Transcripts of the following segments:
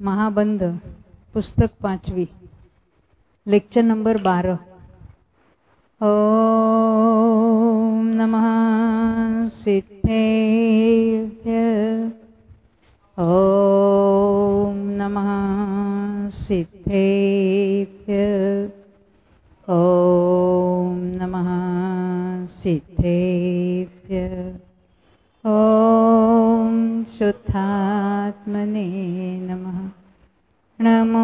महाबंध पुस्तक 5वी lecture number 12। ओम नमः सिद्धेभ्य ओम नमः सिद्धेभ्य ओम नमः सिद्धेभ्य ओम शुद्धात्मने नमः। नमो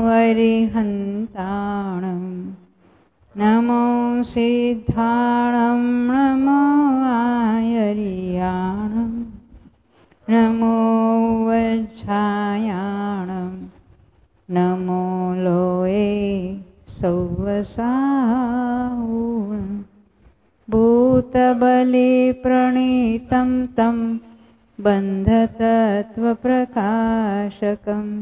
अरिहन्ताणं नमो सिद्धाणं नमो आयर्याणं नमो वज्रायाणं नमो लोये सौवसाहुं भूतबले प्रणीतं तं बन्धतत्त्वप्रकाशकं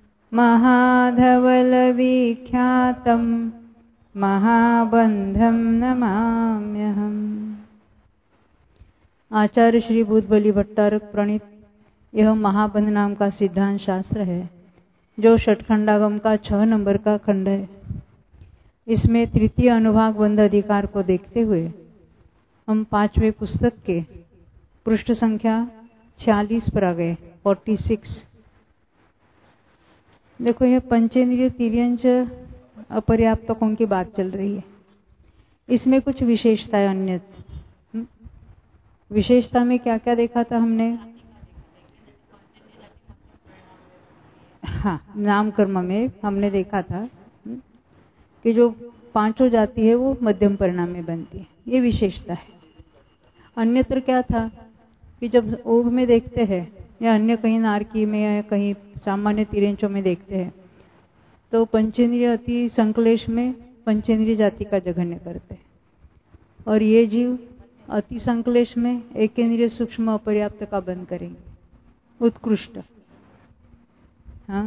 महाधवलविख्यातं महाबंधम नमाम्यहम्। आचार्य श्री भूतबली भट्टारक प्रणीत यह महाबंध नाम का सिद्धांत शास्त्र है जो षटखंडागम का 6 नंबर का खंड है। इसमें तृतीय अनुभाग बंध अधिकार को देखते हुए हम 5वें पुस्तक के पृष्ठ संख्या 46 पर आ गए। 46 देखो, यह पंचेंद्रिय तिर्यंच अपर्याप्तकों की बात चल रही है। इसमें कुछ विशेषताएं अन्य विशेषता में क्या क्या देखा था हमने? हाँ, नाम कर्म में हमने देखा था कि जो पांचों जाति है वो मध्यम परिणाम में बनती है, ये विशेषता है। अन्यत्र क्या था कि जब ओघ में देखते हैं या अन्य कहीं नारकी में या कहीं सामान्य तिर्यंचों में देखते हैं तो पंचेंद्रिय अति संकलेश में पंचेंद्रिय जाति का जघन्य करते हैं, और ये जीव अति संकलेश में एकेंद्रिय सूक्ष्म अपर्याप्त का बंद करेंगे, उत्कृष्ट। हाँ,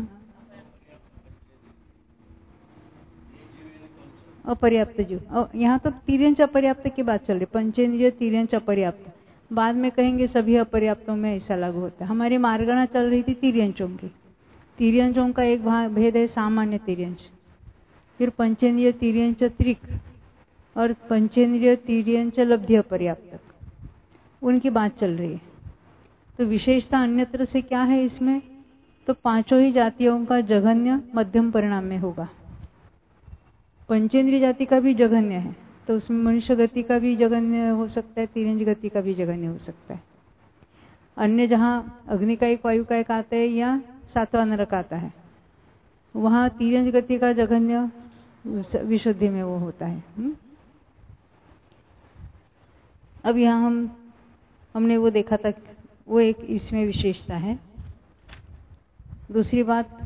अपर्याप्त जीव। यहाँ तो तिर्यंच अपर्याप्त की बात चल रही, पंचेंद्रिय तिर्यंच अपर्याप्त। बाद में कहेंगे सभी अपर्याप्तों में ऐसा लागू होता है। हमारी मार्गणा चल रही थी तिर्यंचों की। तिर्यंचों का एक भेद है सामान्य तिर्यंच, फिर पंचेंद्रिय तिर्यंच त्रिक और पंचेंद्रिय तिर्यंच लब्धि अपर्याप्तक, उनकी बात चल रही है। तो विशेषता अन्यत्र से क्या है इसमें? तो पांचों ही जातियों का जघन्य मध्यम परिणाम में होगा। पंचेंद्रिय जाति का भी जघन्य है तो उसमें मनुष्य गति का भी जघन्य हो सकता है, तिर्यंच गति का भी जघन्य हो सकता है। अन्य जहां अग्नि का एक, वायु का एक आता है या सातवां नरक आता है, वहां तिर्यंच गति का जघन्य विशुद्धि में वो होता है। अब यहाँ हमने वो देखा था, वो एक इसमें विशेषता है। दूसरी बात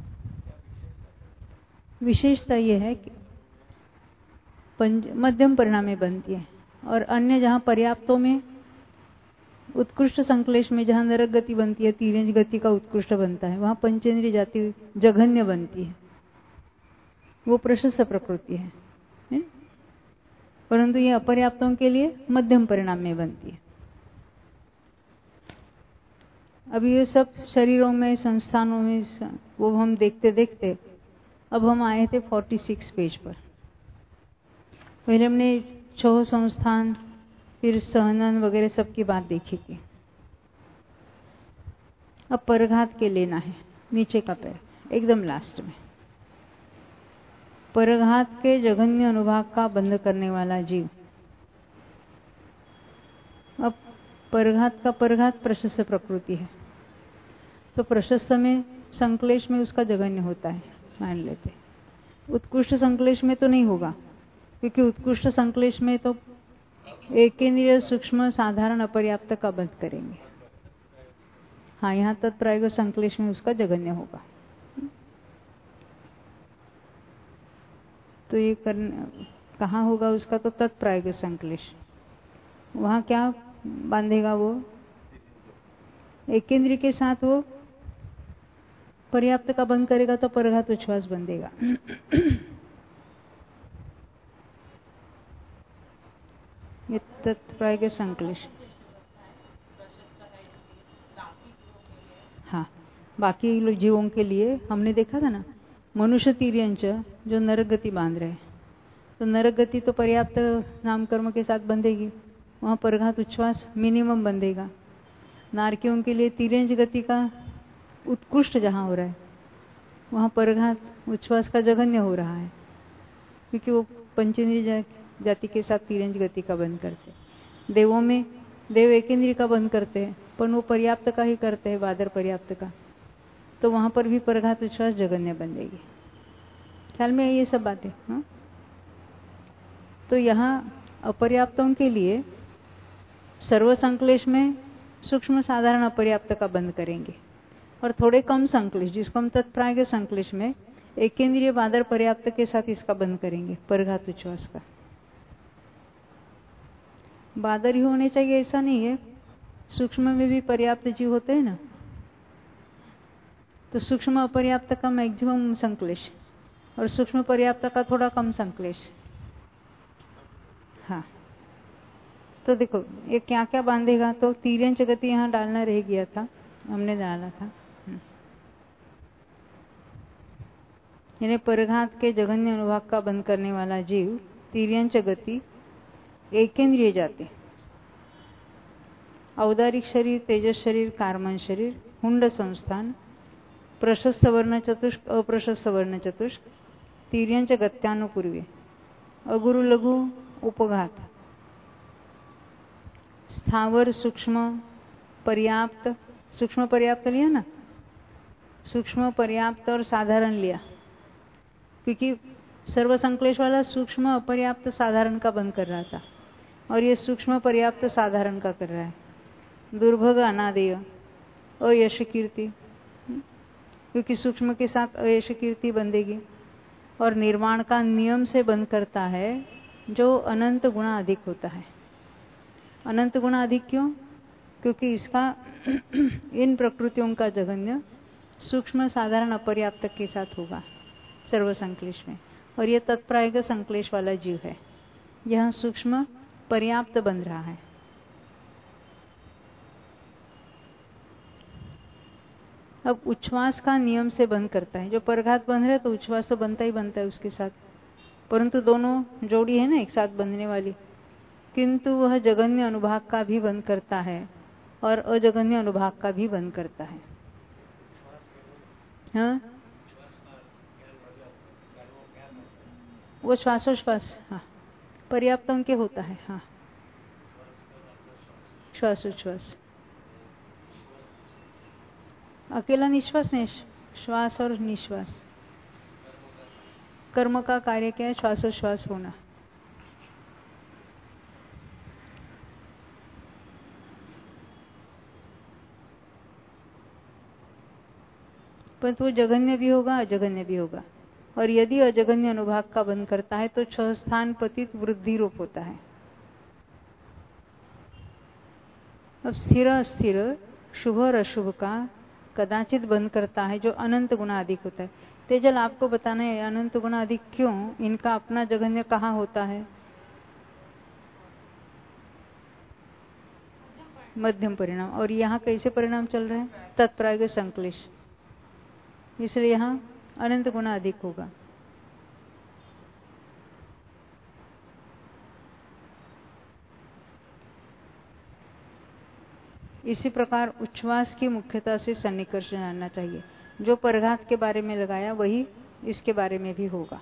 विशेषता ये है कि मध्यम परिणाम में बनती है, और अन्य जहां पर्याप्तों में उत्कृष्ट संकलेश में जहां नरक गति बनती है, तिर्यंच गति का उत्कृष्ट बनता है, वहां पंचेंद्रिय जाति जघन्य बनती है, वो प्रशस्त प्रकृति है। परंतु ये अपर्याप्तों के लिए मध्यम परिणाम में बनती है। अब ये सब शरीरों में, संस्थानों में वो हम देखते देखते अब हम आए थे 46 पेज पर। पहले हमने 6 संस्थान, फिर सहनन वगैरह सब की बात देखी थी। अब परघात के लेना है, नीचे का पैर एकदम लास्ट में। परघात के जघन्य अनुभाग का बंध करने वाला जीव। अब परघात का परघात प्रशस्त प्रकृति है, तो प्रशस्त में संकलेश में उसका जघन्य होता है, मान लेते। उत्कृष्ट संकलेश में तो नहीं होगा, क्योंकि उत्कृष्ट संकलेश में तो एकेंद्रिय सूक्ष्म साधारण अपर्याप्त का बंध करेंगे। हाँ, यहाँ तत्प्रायोग संकलेश में उसका जघन्य होगा। तो ये कहाँ होगा उसका? तो तत्प्रायोग संकलेश। वहां क्या बांधेगा? वो एकेंद्रिय के साथ वो पर्याप्त का बंद करेगा तो परघात उच्छ्वास बंधेगा। ये तत्प्रायोग संकलेश। हाँ, बाकी जीवों के लिए हमने देखा था ना, मनुष्य तिर्यंच जो नरक गति बांध रहे हैं, तो नरक गति तो पर्याप्त नाम कर्म के साथ बंधेगी, वहां परघात उच्छ्वास मिनिमम बंधेगा। नारकियों के लिए तिर्यंच गति का उत्कृष्ट जहां हो रहा है, वहां परघात उच्छ्वास का जघन्य हो रहा है, क्योंकि वो पंचेंद्रिय जाति के साथ तिर्यंच गति का बंध करते। देवों में देव एकेंद्रिय का बंध करते हैं, पर वो पर्याप्त का ही करते हैं, बादर पर्याप्त का, तो वहां पर भी परघात उच्छ्वास जघन्य बंधेगी। ख्याल में है ये सब बातें? हाँ, तो यहाँ अपर्याप्तों के लिए सर्व संक्लेश में सूक्ष्म साधारण अपर्याप्त का बंद करेंगे, और थोड़े कम संक्लेश जिसको हम तत्प्राय संक्लेश में एकेंद्रिय बादर पर्याप्त के साथ इसका बंद करेंगे, परघात उच्छ्वास का। बादर ही होने चाहिए ऐसा नहीं है, सूक्ष्म में भी पर्याप्त जीव होते हैं ना, तो सूक्ष्म अपर्याप्त का मैक्सिमम संक्लेश और सूक्ष्म पर्याप्त का थोड़ा कम संक्लेश। हाँ, तो देखो ये क्या क्या बांधेगा, तो तिर्यंच गति यहाँ डालना रह गया था, हमने डाला था। यानी परघात के जघन्य अनुभाग का बंद करने वाला जीव तिर्यंच गति, एकेंद्रिय जाति, औदारिक शरीर, तेजस शरीर, कार्मन शरीर, हुंड संस्थान, प्रशस्त वर्ण चतुष्क, अप्रशस्त वर्ण चतुष्क, तिर्यंच गत्यानुपूर्वी, अगुरु लघु उपघात, स्थावर सूक्ष्म पर्याप्त, सूक्ष्म पर्याप्त लिया ना, सूक्ष्म पर्याप्त और साधारण लिया, क्योंकि सर्व संक्लेश वाला सूक्ष्म अपर्याप्त साधारण का बंद कर रहा था, और ये सूक्ष्म पर्याप्त साधारण का कर रहा है। दुर्भग अनादेय, अयश कीर्ति, क्योंकि सूक्ष्म के साथ अयश कीर्ति बंधेगी, और निर्वाण का नियम से बंद करता है जो अनंत गुणा अधिक होता है। अनंत गुणा अधिक क्यों? क्योंकि इसका इन प्रकृतियों का जघन्य सूक्ष्म साधारण अपर्याप्त के साथ होगा सर्व संक्लेश में, और यह तत्प्रायिक संक्लेश वाला जीव है, यह सूक्ष्म पर्याप्त बन रहा है। अब उच्छ्वास का नियम से बंद करता है, जो परघात बंध रहा है तो उच्छ्वास तो बनता ही बनता है उसके साथ, परंतु दोनों जोड़ी है ना एक साथ बंधने वाली, किंतु वह जघन्य अनुभाग का भी बंद करता है और अजघन्य अनुभाग का भी बंद करता है। हाँ, वो श्वासोश्वास, हाँ, पर्याप्त के होता है। हाँ, श्वासोच्छ्वास, अकेला निश्वास नहीं, श्वास और निश्वास, कर्म का कार्य क्या है? श्वासोश्वास होना। परंतु वो जघन्य भी होगा, अजघन्य भी होगा, और यदि अजघन्य अनुभाग का बंद करता है तो 6 स्थान पतित वृद्धि रूप होता है। अब स्थिर अस्थिर, शुभ और अशुभ का कदाचित बंद करता है जो अनंत गुना अधिक होता है। तेजल आपको बताना है अनंत गुना अधिक क्यों, इनका अपना जघन्य कहाँ होता है? मध्यम परिणाम, और यहाँ कैसे परिणाम चल रहे हैं? तत्प्राय संक्लेश, इसलिए यहाँ अनंत गुना अधिक होगा। इसी प्रकार उच्छ्वास की मुख्यता से सन्निकर्ष जानना चाहिए। जो परघात के बारे में लगाया वही इसके बारे में भी होगा,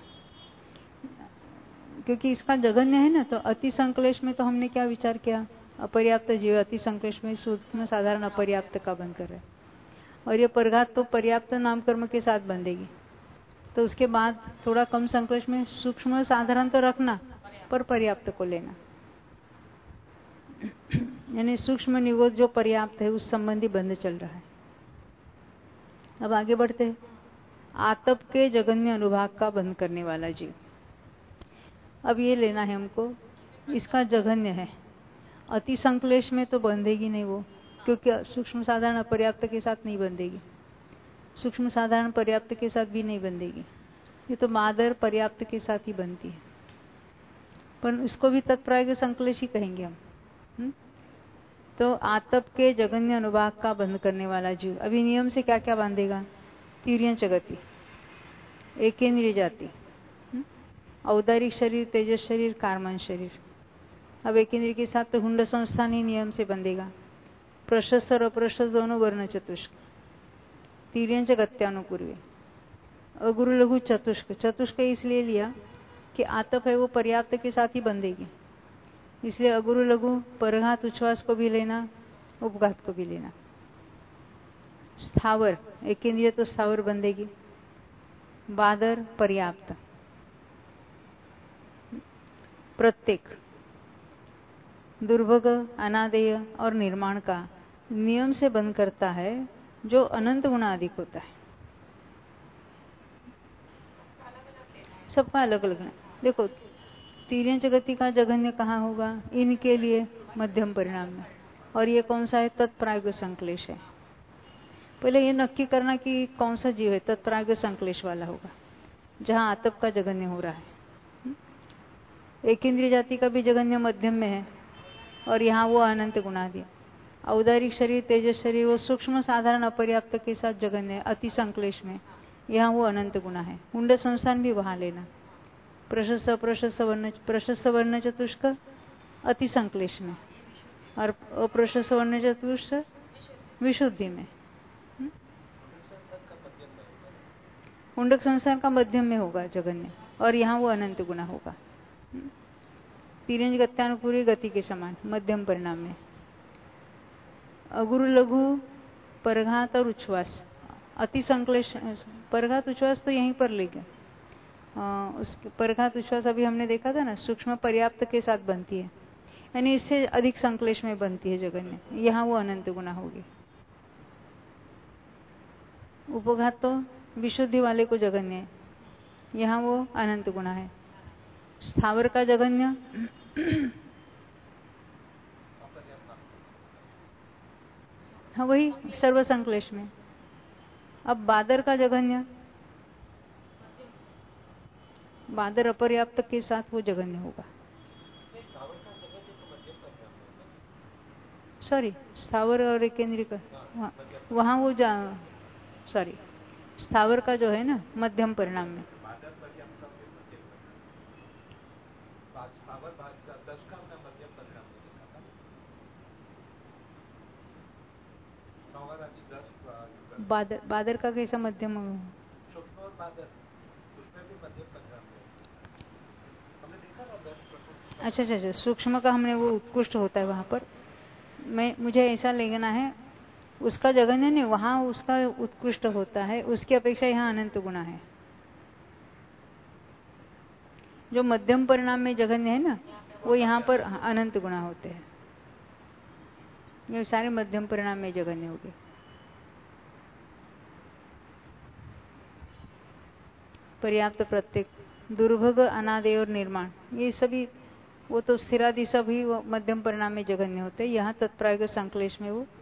क्योंकि इसका जघन्य है ना। तो अति संक्लेश में तो हमने क्या विचार किया? अपर्याप्त जीव अति संक्लेश में सूक्ष्म साधारण अपर्याप्त का बंध कर रहे हैं, और ये परघात तो पर्याप्त नाम कर्म के साथ बंधेगी। तो उसके बाद थोड़ा कम संक्लेश में सूक्ष्म साधारण तो रखना, पर पर्याप्त को लेना, यानी सूक्ष्म निगोद जो पर्याप्त है उस संबंधी बंध चल रहा है। अब आगे बढ़ते हैं। आतप के जघन्य अनुभाग का बंद करने वाला जीव, अब ये लेना है हमको, इसका जघन्य है। अति संक्लेश में तो बंधेगी नहीं वो, क्योंकि सूक्ष्म साधारण अपर्याप्त के साथ नहीं बंधेगी, सूक्ष्म साधारण पर्याप्त के साथ भी नहीं बंधेगी, ये तो मादर पर्याप्त के साथ ही बनती है। पर इसको भी तत्प्राय संक्लेश ही कहेंगे हम। तो आतप के जगन्य अनुभाग का बंध करने वाला जीव अभी नियम से क्या क्या बांधेगा? तिर्यंच गति, एकेंद्रिय जाति, औदारिक शरीर, तेजस शरीर, कार्मन शरीर। अब एकेंद्रिय के साथ तो हुंड संस्थान ही नियम से बंधेगा। प्रशस्त और अप्रशस्त दोनों वर्ण चतुष्क, तिर्यंच गत्यानुपूर्वी, अगुरु लघु चतुष्क। चतुष्क इसलिए लिया कि आतप है वो पर्याप्त के साथ ही बंधेगी, इसलिए अगुरु लघु परघात उच्छ्वास को भी लेना, उपघात को भी लेना। स्थावर, एकेंद्रिय तो स्थावर बंधेगी। बादर पर्याप्त, प्रत्येक, दुर्भग, अनादेय और निर्माण का नियम से बंध करता है जो अनंत गुना अधिक होता है। सबका अलग अलग है। देखो तिर्यंच गति का जघन्य कहाँ होगा? इनके लिए मध्यम परिणाम में। और ये कौन सा है? तत्प्राग संक्लेश है। पहले ये नक्की करना कि कौन सा जीव है तत्प्राग संक्लेश वाला होगा, जहां आतप का जघन्य हो रहा है। एकेंद्रिय जाति का भी जघन्य मध्यम में है और यहाँ वो अनंत गुना दिया। औदारिक शरीर, तेजस शरीर वो सूक्ष्म साधारण अपर्याप्त के साथ जघन्य है, अति संक्लेश में, यहाँ वो अनंत गुना है। हुंड संस्थान भी वहां लेना। प्रशस्त प्रशस्त वर्ण चतुष्क अति संक्लेश में और अप्रशस्त वर्ण चतुष्क विशुद्धि में। हुंडक संसार का मध्यम में होगा जगन्य और यहाँ वो अनंत गुना होगा। तिर्यंच गत्यानुपूर्वी गति के समान मध्यम परिणाम में। अगुरु लघु परघात और उच्छ्वास, अति संक्लेश, परघात उच्छ्वास तो यहीं पर ले गया। उसके परघात उच्छ्वास अभी हमने देखा था ना, सूक्ष्म पर्याप्त के साथ बनती है, यानी इससे अधिक संक्लेश में बनती है जगन्य, यहाँ वो अनंत गुना होगी। उपघात तो विशुद्धि वाले को जगन्य है, यहाँ वो अनंत गुना है। स्थावर का जगन्य हाँ वही सर्व संक्लेश में। अब बादर का जगन्य, बादर अपर्याप्त के साथ वो जगन्य होगा। सॉरी, स्थावर और केंद्रीय का वहां वो सॉरी, स्थावर का जो है ना मध्यम परिणाम में। बादर का कैसा मध्यम? अच्छा अच्छा अच्छा, सूक्ष्म का हमने वो उत्कृष्ट होता है वहां पर, मुझे ऐसा लेना है उसका जगन्य नहीं, वहां उसका उत्कृष्ट होता है, उसकी अपेक्षा यहाँ अनंत गुना है। जो मध्यम परिणाम में जघन्य है ना, वो यहाँ पर अनंत गुना होते हैं। ये सारे मध्यम परिणाम में जघन्य हो गए। पर्याप्त, प्रत्येक, दुर्भग, अनादेय और निर्माण, ये सभी वो तो स्थिरादि सभी वो मध्यम परिणाम में जघन्य होते हैं। यहाँ तत्प्राग संक्लेश में वो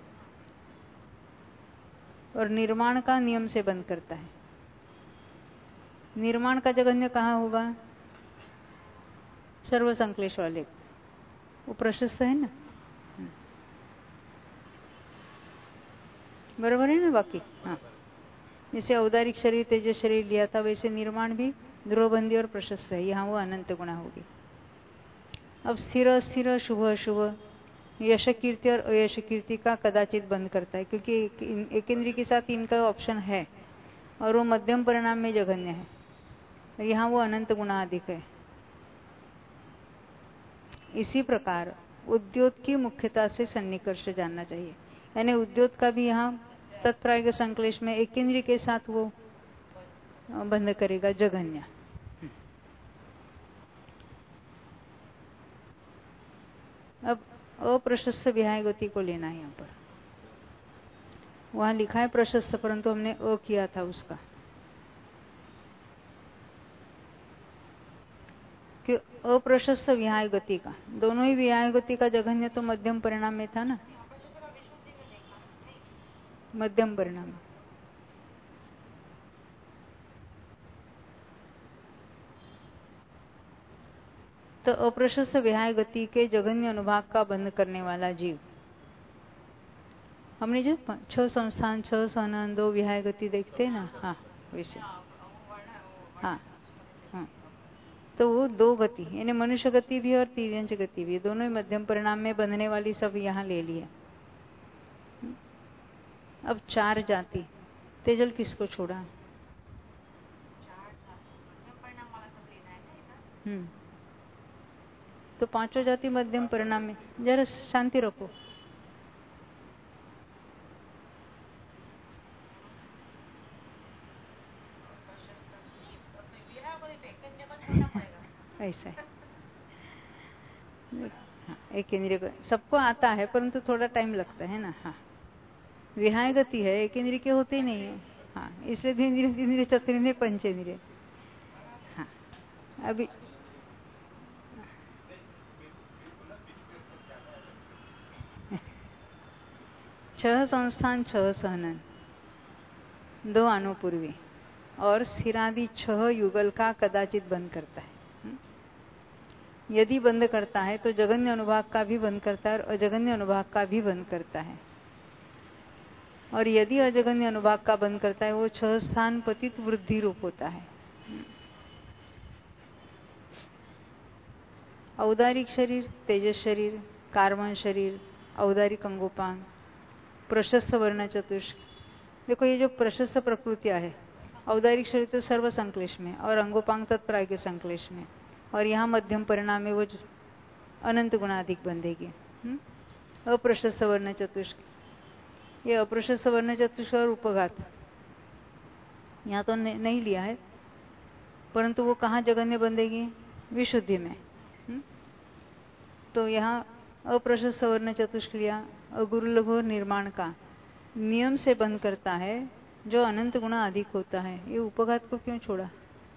और निर्माण का नियम से बंद करता है। निर्माण का जघन्य कहाँ होगा? सर्व संक्लेश वाले, वो प्रशस्त है ना, बराबर है ना बाकी? हाँ, जैसे औदारिक शरीर, तेजस शरीर लिया था, वैसे निर्माण भी ध्रुवबंदी और प्रशस्त है, यहाँ वो अनंत गुणा होगी। अब स्थिर अस्थिर, शुभ अशुभ, यश कीर्ति और अयश कीर्ति का कदाचित बंद करता है, क्योंकि एकेंद्रीय के साथ इनका ऑप्शन है और वो मध्यम परिणाम में जघन्य है, और यहाँ वो अनंत गुणा अधिक है। इसी प्रकार उद्योत की मुख्यता से सन्निकर्ष जानना चाहिए, यानी उद्योत का भी यहाँ तत्प्राग संक्लेश में एकेंद्रीय के साथ वो बंद करेगा जघन्य। अब अप्रशस्त विहाय गति को लेना है यहाँ पर। वहां लिखा है प्रशस्त, परंतु हमने अ किया था उसका, कि अप्रशस्त विहाय गति का, दोनों ही विहाय गति का जघन्य तो मध्यम परिणाम में था ना, मध्यम परिणाम। तो अप्रशस्त विहाय गति के जघन्य अनुभाग का बंध करने वाला जीव हमने जो 6 संस्थान 6 सहनन 2 विहाय गति देखते हैं ना, हाँ वैसे, हाँ हाँ, तो वो 2 गति यानी मनुष्य गति भी और तिर्यंच गति भी, दोनों ही मध्यम परिणाम में बनने वाली सब यहाँ ले लिया। अब 4 जाति तेजल किसको छोड़ा? तो 5 जाति मध्यम परिणाम में, जरा शांति रखो। ऐसा है, हाँ, एक इंद्रिय को सबको आता है परंतु थोड़ा टाइम लगता है ना। हाँ, विहाय गति है, एक इंद्रिय के होते ही नहीं है। हाँ, इसलिए इंद्रिय चतुर्ंद्रिय पंचेंद्रिय। हाँ, अभी छह संस्थान 6 सहनन 2 अनुपूर्वी और स्थिरादि 6 युगल का कदाचित बंद करता है। यदि बंद करता है तो जगन्य अनुभाग का भी बंद करता है और अजगन्य अनुभाग का भी बंद करता है। और यदि अजगन्य अनुभाग का बंद करता है वो 6 स्थान पतित वृद्धि रूप होता है। औदारिक शरीर, तेजस शरीर, कार्बन शरीर, औदारिक अंगोपांग, प्रशस्त वर्ण चतुष्क। देखो ये जो प्रशस्त प्रकृतियां है, औदारिक शरीर तो सर्व संक्लेश में और अंगोपांग तत्प्राय संक्लेश में, और यहाँ मध्यम परिणाम में वो अनंत गुणाधिक बंधेगी। अप्रशस्त वर्ण चतुष्क, ये अप्रशस्त वर्ण चतुष्क और उपघात यहाँ तो नहीं लिया है, परंतु वो कहाँ जगन्य बंधेगी? विशुद्धि में। तो यहाँ अप्रशस्त वर्ण चतुष्क लिया, अगुरु लघु निर्माण का नियम से बंद करता है जो अनंत गुणा अधिक होता है। ये उपघात को क्यों छोड़ा?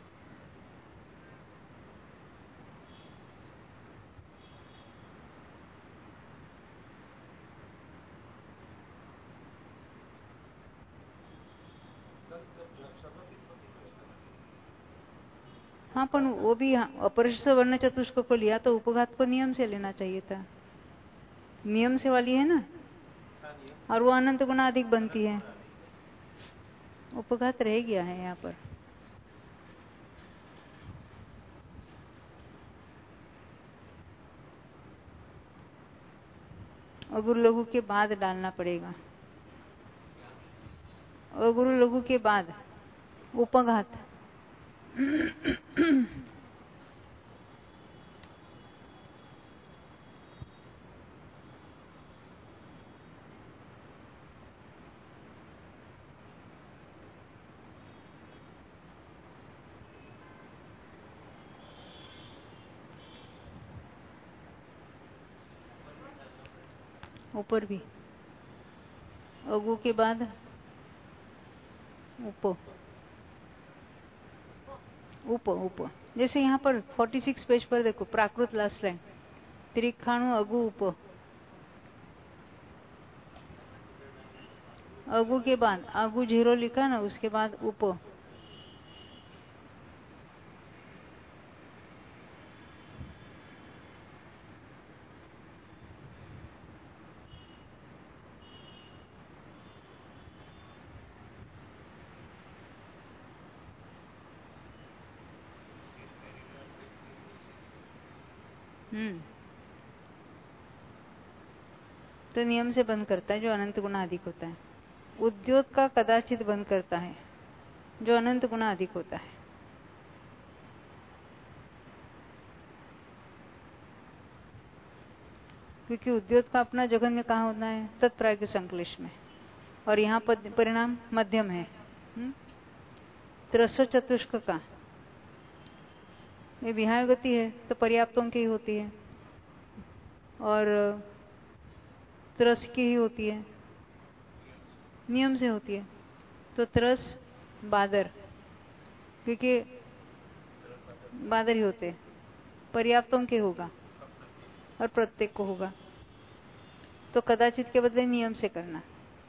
हाँ, पर वो भी अपरिष्ट वर्ण चतुष्क को लिया तो उपघात को नियम से लेना चाहिए था। नियम से वाली है ना, और वो अनंत गुना अधिक बनती है। उपघात रह गया है यहाँ पर। अगुरु लघु के बाद डालना पड़ेगा। अगुरु लघु के बाद उपघात। ऊपर भी अगु के बाद उप उप उप, जैसे यहाँ पर 46 पेज पर देखो, प्राकृत लास्ट लाइन, त्रिखाणु अगु उप, अगु के बाद अगु 0 लिखा ना, उसके बाद उप। तो नियम से बंद करता है जो अनंत गुना अधिक होता है। उद्योत का कदाचित बंद करता है जो अनंत गुना अधिक होता है। क्योंकि उद्योत का अपना जगन्य कहाँ होता है? तत्प्राय संक्लेश में, और यहाँ परिणाम मध्यम है। त्रस्व चतुष्क का ये विहाय गति है तो पर्याप्तों की होती है, और त्रस की ही होती है, नियम से होती है। तो त्रस बादर, क्योंकि बादर ही होते, पर्याप्तों के होगा और प्रत्येक को होगा, तो कदाचित के बदले नियम से करना।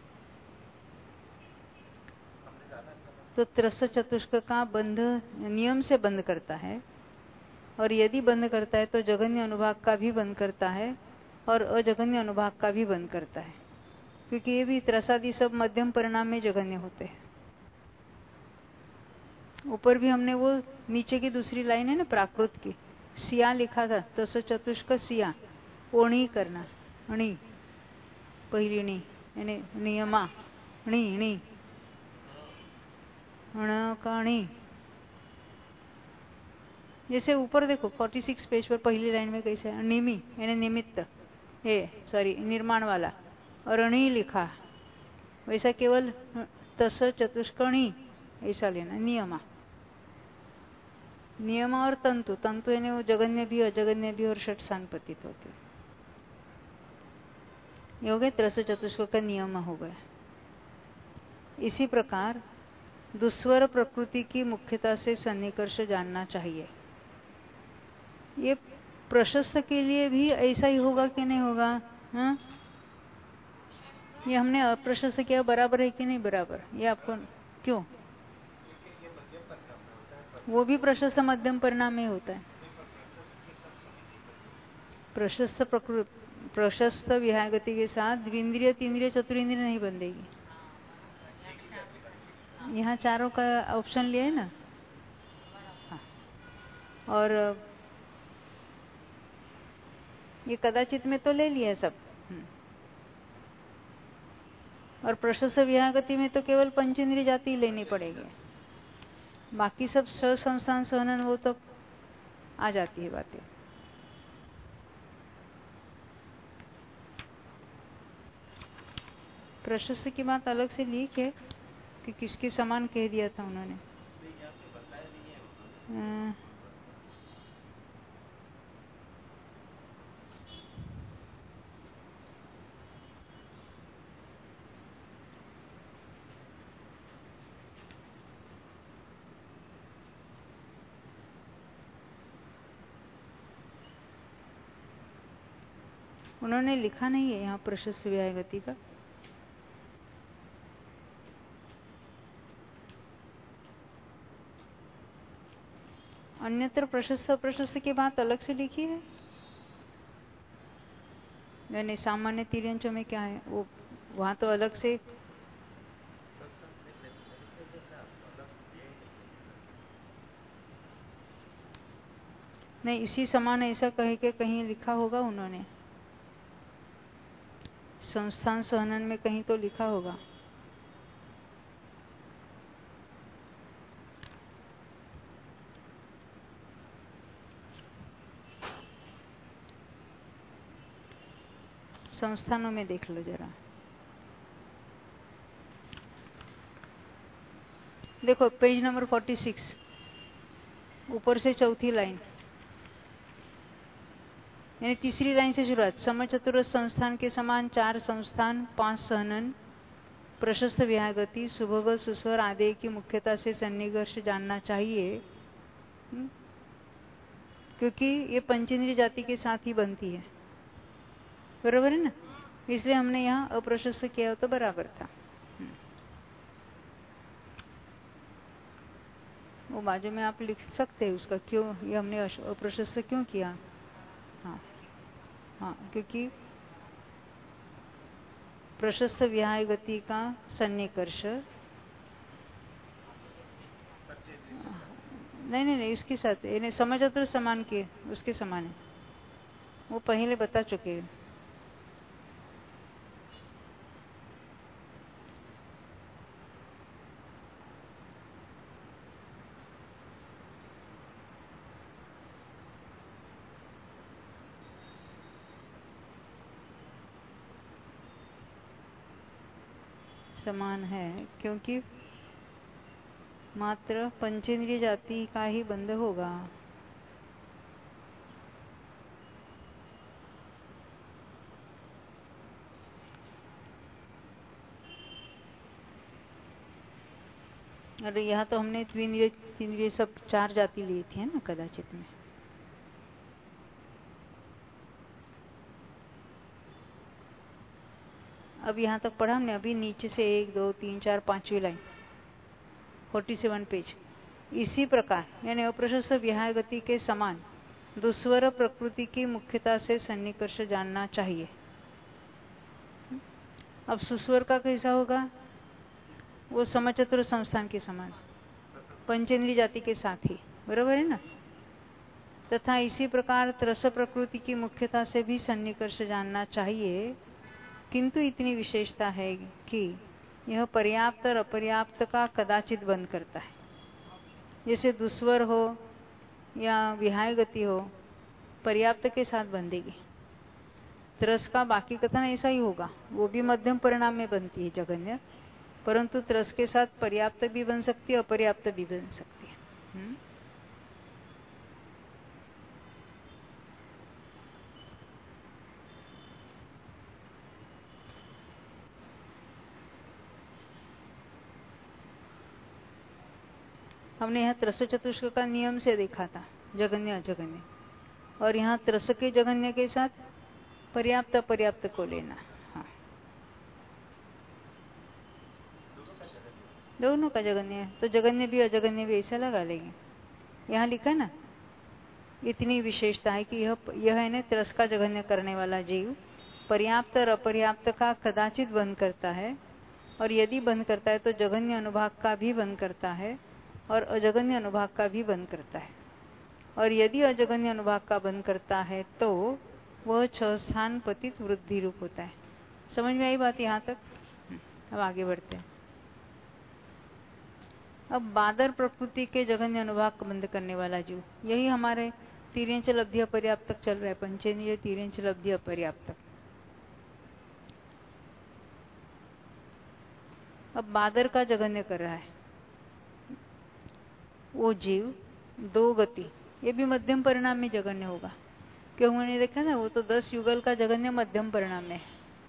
तो त्रस चतुष्क का बंध नियम से बंद करता है, और यदि बंद करता है तो जगन्य अनुभाग का भी बंद करता है और अजगन्य अनुभाग का भी बंद करता है। क्योंकि ये भी त्रसादी सब मध्यम परिणाम में जगन्य होते हैं। ऊपर भी हमने वो नीचे की दूसरी लाइन है ना प्राकृत की, सिया लिखा था, तस चतुष्क सिया, ओणी करना, अणी पहली णी यानी नियमा, णी णी अणकाणी। जैसे ऊपर देखो 46 पेज पर पहली लाइन में कैसे निमी यानी निमित्त, सॉरी निर्माण वाला, और अणी लिखा, वैसा केवल तस चतुष्कणी ऐसा लेना, नियमा। नियम और तंतु, तंतु यानी वो जगन्य भी अजगन्य भी और षट सांपतित होते, ये हो गए त्रस चतुष्क का नियम हो गए। इसी प्रकार दुस्वर प्रकृति की मुख्यता से सन्निकर्ष जानना चाहिए। ये प्रशस्त के लिए भी ऐसा ही होगा कि नहीं होगा? हाँ, ये हमने अप्रशस्त किया, बराबर है कि नहीं बराबर? ये आपको क्यों? वो भी प्रशस्त मध्यम परिणाम में होता है। प्रशस्त विहागति के साथ द्विंद्रिय तीन्द्रिय चतुरिंद्रिय नहीं बंधेगी। यहाँ चारों का ऑप्शन लिया है ना। हाँ। और ये कदाचित में तो ले लिया है सब। और प्रशस्त विहागति में तो केवल पंचेंद्रिय जाति लेनी पड़ेगी, बाकी सब संस्थान सहनन वो तो आ जाती है बातें। प्रशस्त की बात अलग से लिख है कि किसके समान कह दिया था उन्होंने। उन्होंने लिखा नहीं है यहाँ प्रशस्त विहागति का। अन्यत्र प्रशस्त अप्रशस्त की बात अलग से लिखी है, यानी सामान्य तिर्यंचों में क्या है वो वहां तो अलग से। नहीं, इसी समान ऐसा कह के कहीं लिखा होगा उन्होंने, संस्थान सहनन में कहीं तो लिखा होगा। संस्थानों में देख लो जरा। देखो पेज नंबर 46, ऊपर से चौथी लाइन यानी तीसरी लाइन से शुरुआत। समचतुरस्र संस्थान के समान 4 संस्थान 5 सहनन प्रशस्त विहागति सुभग सुस्वर आदि की मुख्यता से सन्निकर्ष जानना चाहिए, क्योंकि ये पंचेंद्रिय जाति के साथ ही बनती है, बराबर है ना। इसलिए हमने यहाँ अप्रशस्त किया तो बराबर था। वो बाजू में आप लिख सकते हैं उसका क्यों ये हमने अप्रशस्त क्यों किया। हाँ हाँ, क्योंकि प्रशस्त विहागति का सन्निकर्ष नहीं, इसके साथ यानी समचतुर समान के उसके समान है, वो पहले बता चुके हैं। समान है क्योंकि मात्र पंचेंद्रिय जाति का ही बंध होगा। अरे यहाँ तो हमने द्विंद्रिय तीन्द्रिय सब 4 जाति ली थी ना कदाचित में। अब यहाँ तक पढ़ा हमने, अभी नीचे से 1 2 3 4 5वीं लाइन 47 पेज। इसी प्रकार यानी अप्रशस्त विहागति के समान दुस्वर प्रकृति की मुख्यता से सन्निकर्ष जानना चाहिए। अब सुस्वर का कैसा होगा? वो समचतुर संस्थान के समान, पंचेंद्रिय जाति के साथ ही, बराबर है ना। तथा इसी प्रकार त्रस प्रकृति की मुख्यता से भी सन्निकर्ष जानना चाहिए, किंतु इतनी विशेषता है कि यह पर्याप्त और अपर्याप्त का कदाचित बंद करता है। जैसे दुस्वर हो या विहाय गति हो, पर्याप्त के साथ बंधेगी। त्रस का बाकी कथन ऐसा ही होगा, वो भी मध्यम परिणाम में बनती है जगन्य, परंतु त्रस के साथ पर्याप्त भी बन सकती है, अपर्याप्त भी बन सकती है। हमने यहाँ त्रस चतुष्क का नियम से देखा था, जगन्य अजगन्य, और यहाँ त्रस के जगन्य के साथ पर्याप्त अपर्याप्त को लेना। हाँ, दोनों का जगन्य है, तो जगन्य भी अजगन्य भी ऐसा लगा लेंगे। यहाँ लिखा ना, इतनी विशेषता है कि यह है ना, त्रस का जगन्य करने वाला जीव पर्याप्त और अपर्याप्त का कदाचित बंद करता है, और यदि बंद करता है तो जगन्य अनुभाग का भी बंद करता है और अजगन्य अनुभाग का भी बंद करता है। और यदि अजगन्य अनुभाग का बंद करता है तो वह 6 स्थान पतित वृद्धि रूप होता है। समझ में आई बात यहाँ तक? अब आगे बढ़ते हैं। अब बादर प्रकृति के जगन्य अनुभाग को बंद करने वाला जीव, यही हमारे तीरेंच लब्धि अपर्याप्त तक चल रहा है, पंचेंद्रिय तीरेंच लब्धि अपर्याप्त तक। अब बादर का जगन्य कर रहा है वो जीव, 2 गति, ये भी मध्यम परिणाम में जगन्य होगा। क्यों? मैंने देखा ना, वो तो 10 युगल का जगन्य मध्यम परिणाम में है।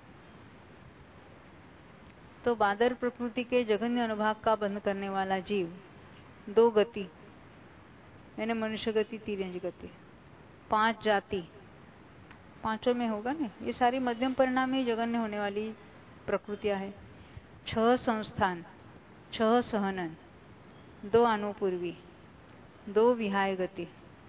तो बादर प्रकृति के जगन्य अनुभाग का बंद करने वाला जीव 2 गति, यानी मनुष्य गति, तीरंज गति, 5 जाति, 5 में होगा ना, ये सारी मध्यम परिणाम में जगन्य होने वाली प्रकृतियां है। 6 संस्थान, 6 सहनन, 2 अनुपूर्वी, 2 विहाय गति।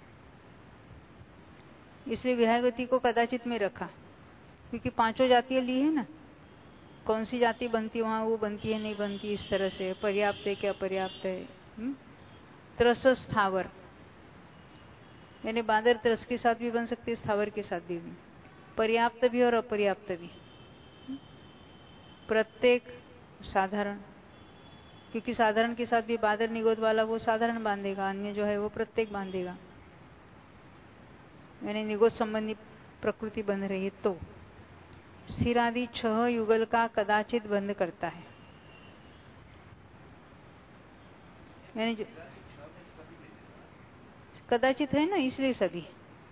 इसलिए विहाय गति को कदाचित में रखा, क्योंकि 5 जातियां ली है ना, कौन सी जाति बनती है वहां, वो बनती है नहीं बनती, इस तरह से पर्याप्त है क्या अपर्याप्त है। त्रस स्थावर, यानी बादर त्रस के साथ भी बन सकती है, स्थावर के साथ भी, पर्याप्त भी और अपर्याप्त भी। प्रत्येक साधारण, क्योंकि साधारण के साथ भी बादर निगोद वाला वो साधारण बांधेगा, अन्य जो है वो प्रत्येक बांधेगा, यानी निगोद संबंधी प्रकृति बन रही है। तो स्थिर आदि 6 युगल का कदाचित बंद करता है, यानी जो कदाचित है ना, इसलिए सभी।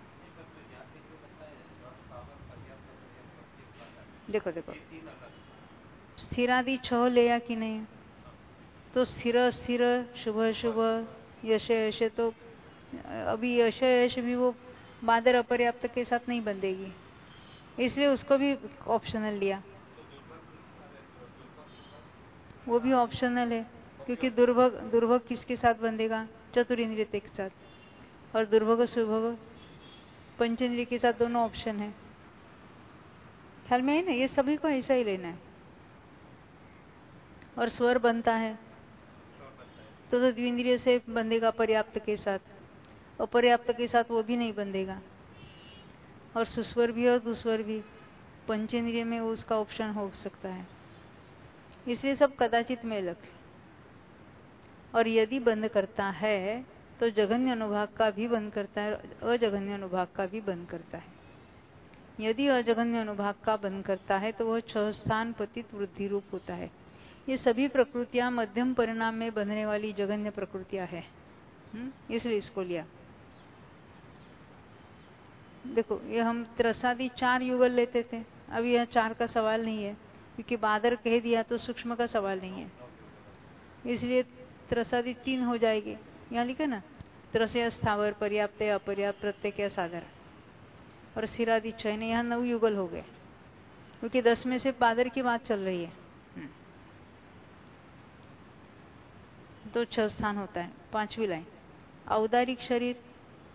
देखो देखो, स्थिर आदि 6 लिया कि नहीं, तो स्थिर स्थिर, शुभ शुभ, यश यश, तो अभी यश यश भी वो बादर अपर्याप्त के साथ नहीं बंधेगी, इसलिए उसको भी ऑप्शनल लिया। वो भी ऑप्शनल है, क्योंकि दुर्भग, दुर्भग किसके साथ बंधेगा? चतुरिंद्रिय के साथ, और दुर्भग सुभग पंचेंद्रिय के साथ, दोनों ऑप्शन है। ख्याल में है ना, ये सभी को ऐसा ही लेना है। और स्वर बनता है तो द्विंद्रिय से बंधेगा पर्याप्त के साथ, अपर्याप्त के साथ वो भी नहीं बंधेगा। और सुस्वर भी और दुस्वर भी पंचेंद्रिय में उसका ऑप्शन हो सकता है, इसलिए सब कदाचित में लग। और यदि बंद करता है तो जगन्य अनुभाग का भी बंद करता है, अजगन्य अनुभाग का भी बंद करता है। यदि अजगन्य अनुभाग का बंद करता है तो वह 6 स्थान पतित वृद्धि रूप होता है। ये सभी प्रकृतियां मध्यम परिणाम में बंधने वाली जगन्य प्रकृतियां है, इसलिए इसको लिया। देखो, ये हम त्रसादि 4 युगल लेते थे, अब यह 4 का सवाल नहीं है, क्योंकि बादर कह दिया तो सूक्ष्म का सवाल नहीं है, इसलिए त्रसादि 3 हो जाएगी। यहाँ लिखा ना, त्रस्य स्थावर, पर्याप्त या अपर्याप्त, प्रत्येक या साधारण, और स्थिरादि 6 ने, यहाँ 9 युगल हो गए, क्योंकि 10 में से बादर की बात चल रही है। तो 6 स्थान होता है। 5वीं लाइन, औदारिक शरीर,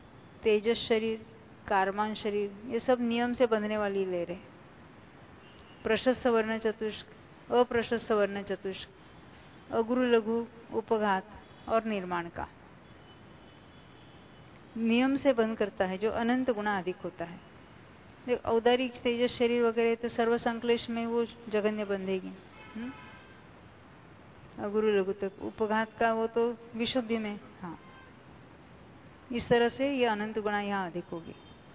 तेजस शरीर, कारमान शरीर, ये सब नियम से बंधने वाली ले रहे। प्रशस्त वर्ण चतुष्क, अप्रशस्त वर्ण चतुष्क, अगुरु लघु उपघात और निर्माण का नियम से बंध करता है, जो अनंत गुना अधिक होता है। औदारिक तेजस शरीर वगैरह तो सर्व संक्लेश में वो जगन्य बंधेगी। अगुरु लघु तक उपघात का वो तो विशुद्धि में। हाँ, इस तरह से ये अनंत गुणा यहाँ अधिक होगी।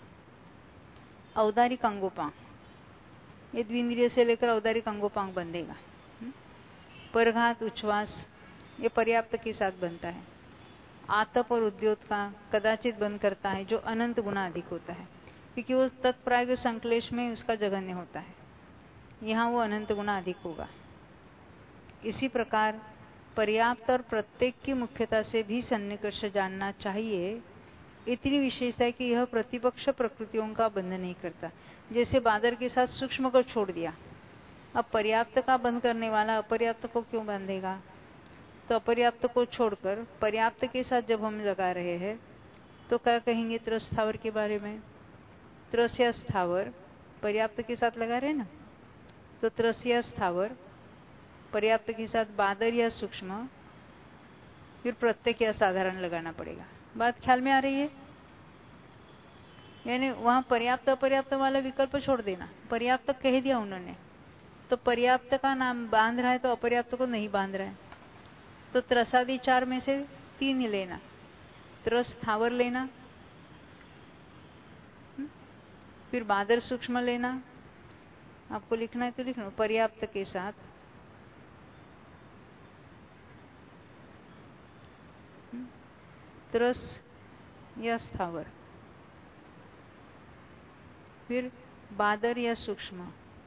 औदारिक अंगोपांग, ये द्विंद्रिय से लेकर औदारिक अंगोपांग बंधेगा। परघात उच्छ्वास ये पर्याप्त के साथ बनता है। आतप और उद्योत का कदाचित बंद करता है, जो अनंत गुना अधिक होता है, क्योंकि वो तत्प्राग संक्लेश में उसका जघन्य होता है। यहाँ वो अनंत गुना अधिक होगा। इसी प्रकार पर्याप्त और प्रत्येक की मुख्यता से भी सन्निकर्ष जानना चाहिए। इतनी विशेषता है कि यह प्रतिपक्ष प्रकृतियों का बंध नहीं करता। जैसे बादर के साथ सूक्ष्म को छोड़ दिया, अब पर्याप्त का बंध करने वाला अपर्याप्त को क्यों बांधेगा? तो अपर्याप्त को छोड़कर पर्याप्त के साथ जब हम लगा रहे हैं तो क्या कहेंगे त्रस्थावर के बारे में? त्रस या स्थावर पर्याप्त के साथ लगा रहे हैं ना, तो त्रस या स्थावर पर्याप्त के साथ बादर या सूक्ष्म, फिर प्रत्येक या साधारण लगाना पड़ेगा। बात ख्याल में आ रही है? यानी वहां पर्याप्त अपर्याप्त वाला विकल्प छोड़ देना। पर्याप्त कह दिया उन्होंने, तो पर्याप्त का नाम बांध रहा है तो अपर्याप्त को नहीं बांध रहा है। तो त्रसादि चार में से 3 ही लेना। त्रस स्थावर लेना, फिर बादर सूक्ष्म लेना। आपको लिखना है तो लिखना, पर्याप्त के साथ त्रस या स्थावर, फिर बादर या सूक्ष्म,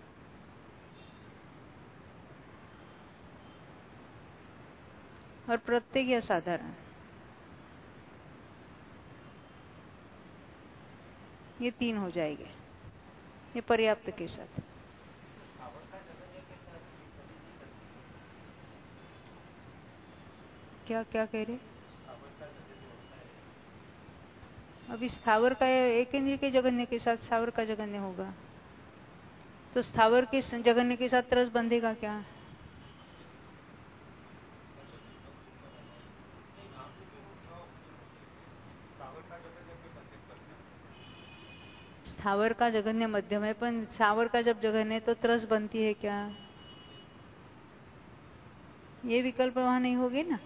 और प्रत्येक या साधारण। ये 3 हो जाएंगे, ये पर्याप्त के साथ। क्या क्या कह रहे? अभी स्थावर का एक इंद्रिय के जगन्य के साथ स्थावर का जगन्य होगा, तो स्थावर के जगन्य के साथ त्रस बंधेगा क्या? स्थावर का जगन्य मध्यम है, पर स्थावर का जब जगन्य है तो त्रस बनती है क्या? ये विकल्प वहां नहीं होगी ना।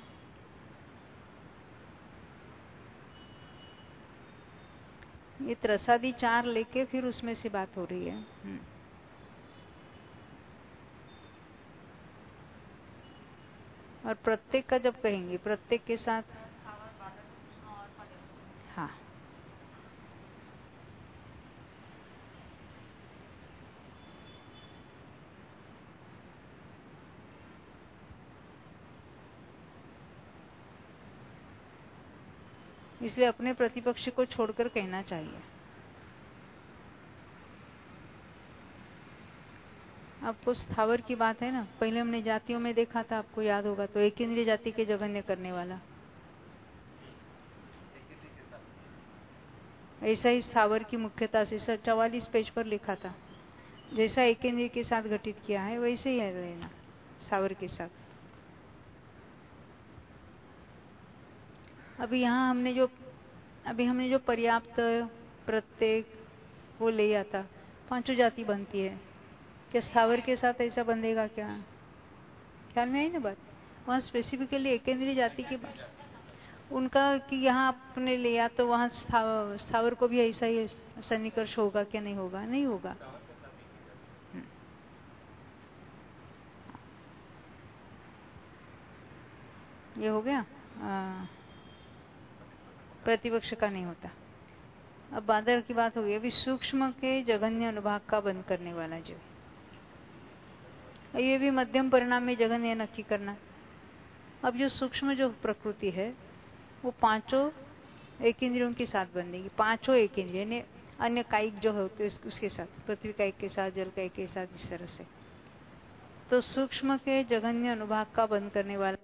ये त्रसादि 4 लेके फिर उसमें से बात हो रही है। और प्रत्येक का जब कहेंगे, प्रत्येक के साथ, हाँ, इसलिए अपने प्रतिपक्ष को छोड़कर कहना चाहिए। आपको स्थावर की बात है ना, पहले हमने जातियों में देखा था, आपको याद होगा, तो एक इंद्रिय जाति के जगन्य करने वाला, ऐसा ही स्थावर की मुख्यता से 44 पेज पर लिखा था। जैसा एक इंद्रिय के साथ घटित किया है वैसे ही है लेना स्थावर के साथ। अभी हमने जो पर्याप्त प्रत्येक वो ले आता, 5 जाति बनती है। क्या स्थावर के साथ ऐसा बंधेगा क्या? ख्याल में आई ना बात? वहां स्पेसिफिकली एक इंद्रिय जाति की बात उनका कि यहाँ आपने लिया तो वहां स्थावर को भी ऐसा ही सन्निकर्ष होगा क्या? नहीं होगा, नहीं होगा। ये हो गया, प्रतिपक्ष का नहीं होता। अब बादर की बात होगी। अभी सूक्ष्म के जघन्य अनुभाग का बंद करने वाला जो, ये भी मध्यम परिणाम में जघन्य नक्की करना। अब जो सूक्ष्म जो प्रकृति है वो 5 एक इंद्रियों के साथ बंधेगी। 5 एक इंद्रिय ने अन्य कायिक जो होते हैं उसके साथ, पृथ्वी कायिक के साथ, जल कायिक के साथ, इस तरह से। तो सूक्ष्म के जघन्य अनुभाग का बंद करने वाला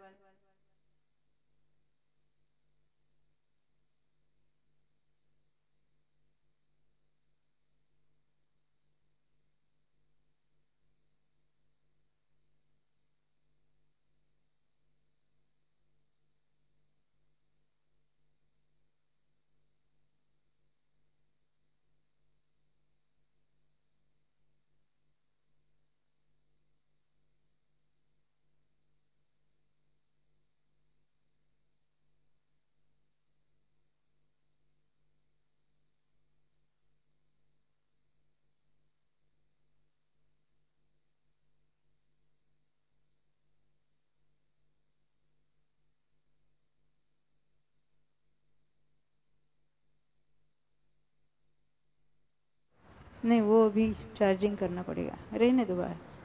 नहीं, वो अभी चार्जिंग करना पड़ेगा, रहने दो,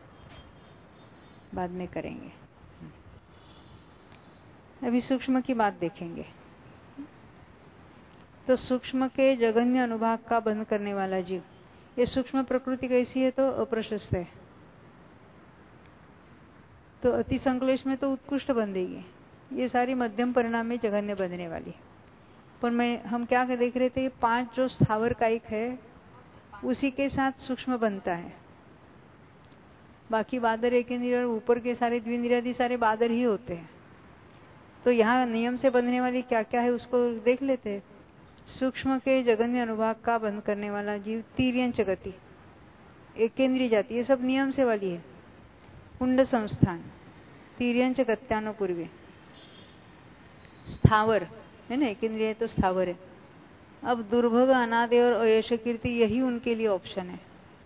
बाद में करेंगे। अभी सूक्ष्म की बात देखेंगे। तो सूक्ष्म के जघन्य अनुभाग का बंध करने वाला जीव, ये सूक्ष्म प्रकृति कैसी है? तो अप्रशस्त है। तो अति संक्लेश में तो उत्कृष्ट बंधेगी, ये सारी मध्यम परिणाम में जघन्य बंधने वाली है। पर हम क्या देख रहे थे, 5 जो स्थावर कायिक है उसी के साथ सूक्ष्म बनता है। बाकी बादर एकेंद्रिय और ऊपर के सारे द्विंद्रियादि सारे बादर ही होते हैं। तो यहाँ नियम से बंधने वाली क्या क्या है उसको देख लेते हैं। सूक्ष्म के जघन्य अनुभाग का बंध करने वाला जीव तीर्यंच गति, एकेंद्रीय जाति, ये सब नियम से वाली है। कुंड संस्थान, तीर्यंच गत्यानुपूर्वी, स्थावर है ना, एकेंद्रिय तो स्थावर है। अब दुर्भग, अनादि और अयश कीर्ति, यही उनके लिए ऑप्शन है,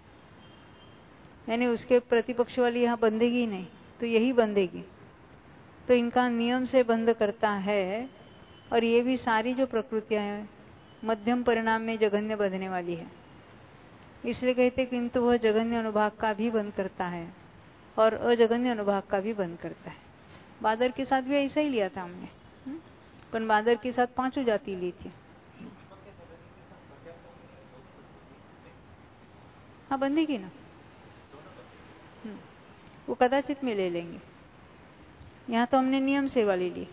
यानी उसके प्रतिपक्ष वाली यहाँ बंधेगी ही नहीं, तो यही बंधेगी। तो इनका नियम से बंध करता है। और ये भी सारी जो प्रकृतियां हैं मध्यम परिणाम में जघन्य बंधने वाली है, इसलिए कहते किंतु वह जघन्य अनुभाग का भी बंध करता है और अजघन्य अनुभाग का भी बंध करता है। बादर के साथ भी ऐसा ही लिया था हमने, पर बादर के साथ 5 जाति ली थी। हाँ, बंधेगी ना, वो कदाचित में ले लेंगे। यहाँ तो हमने नियम से वाली ली।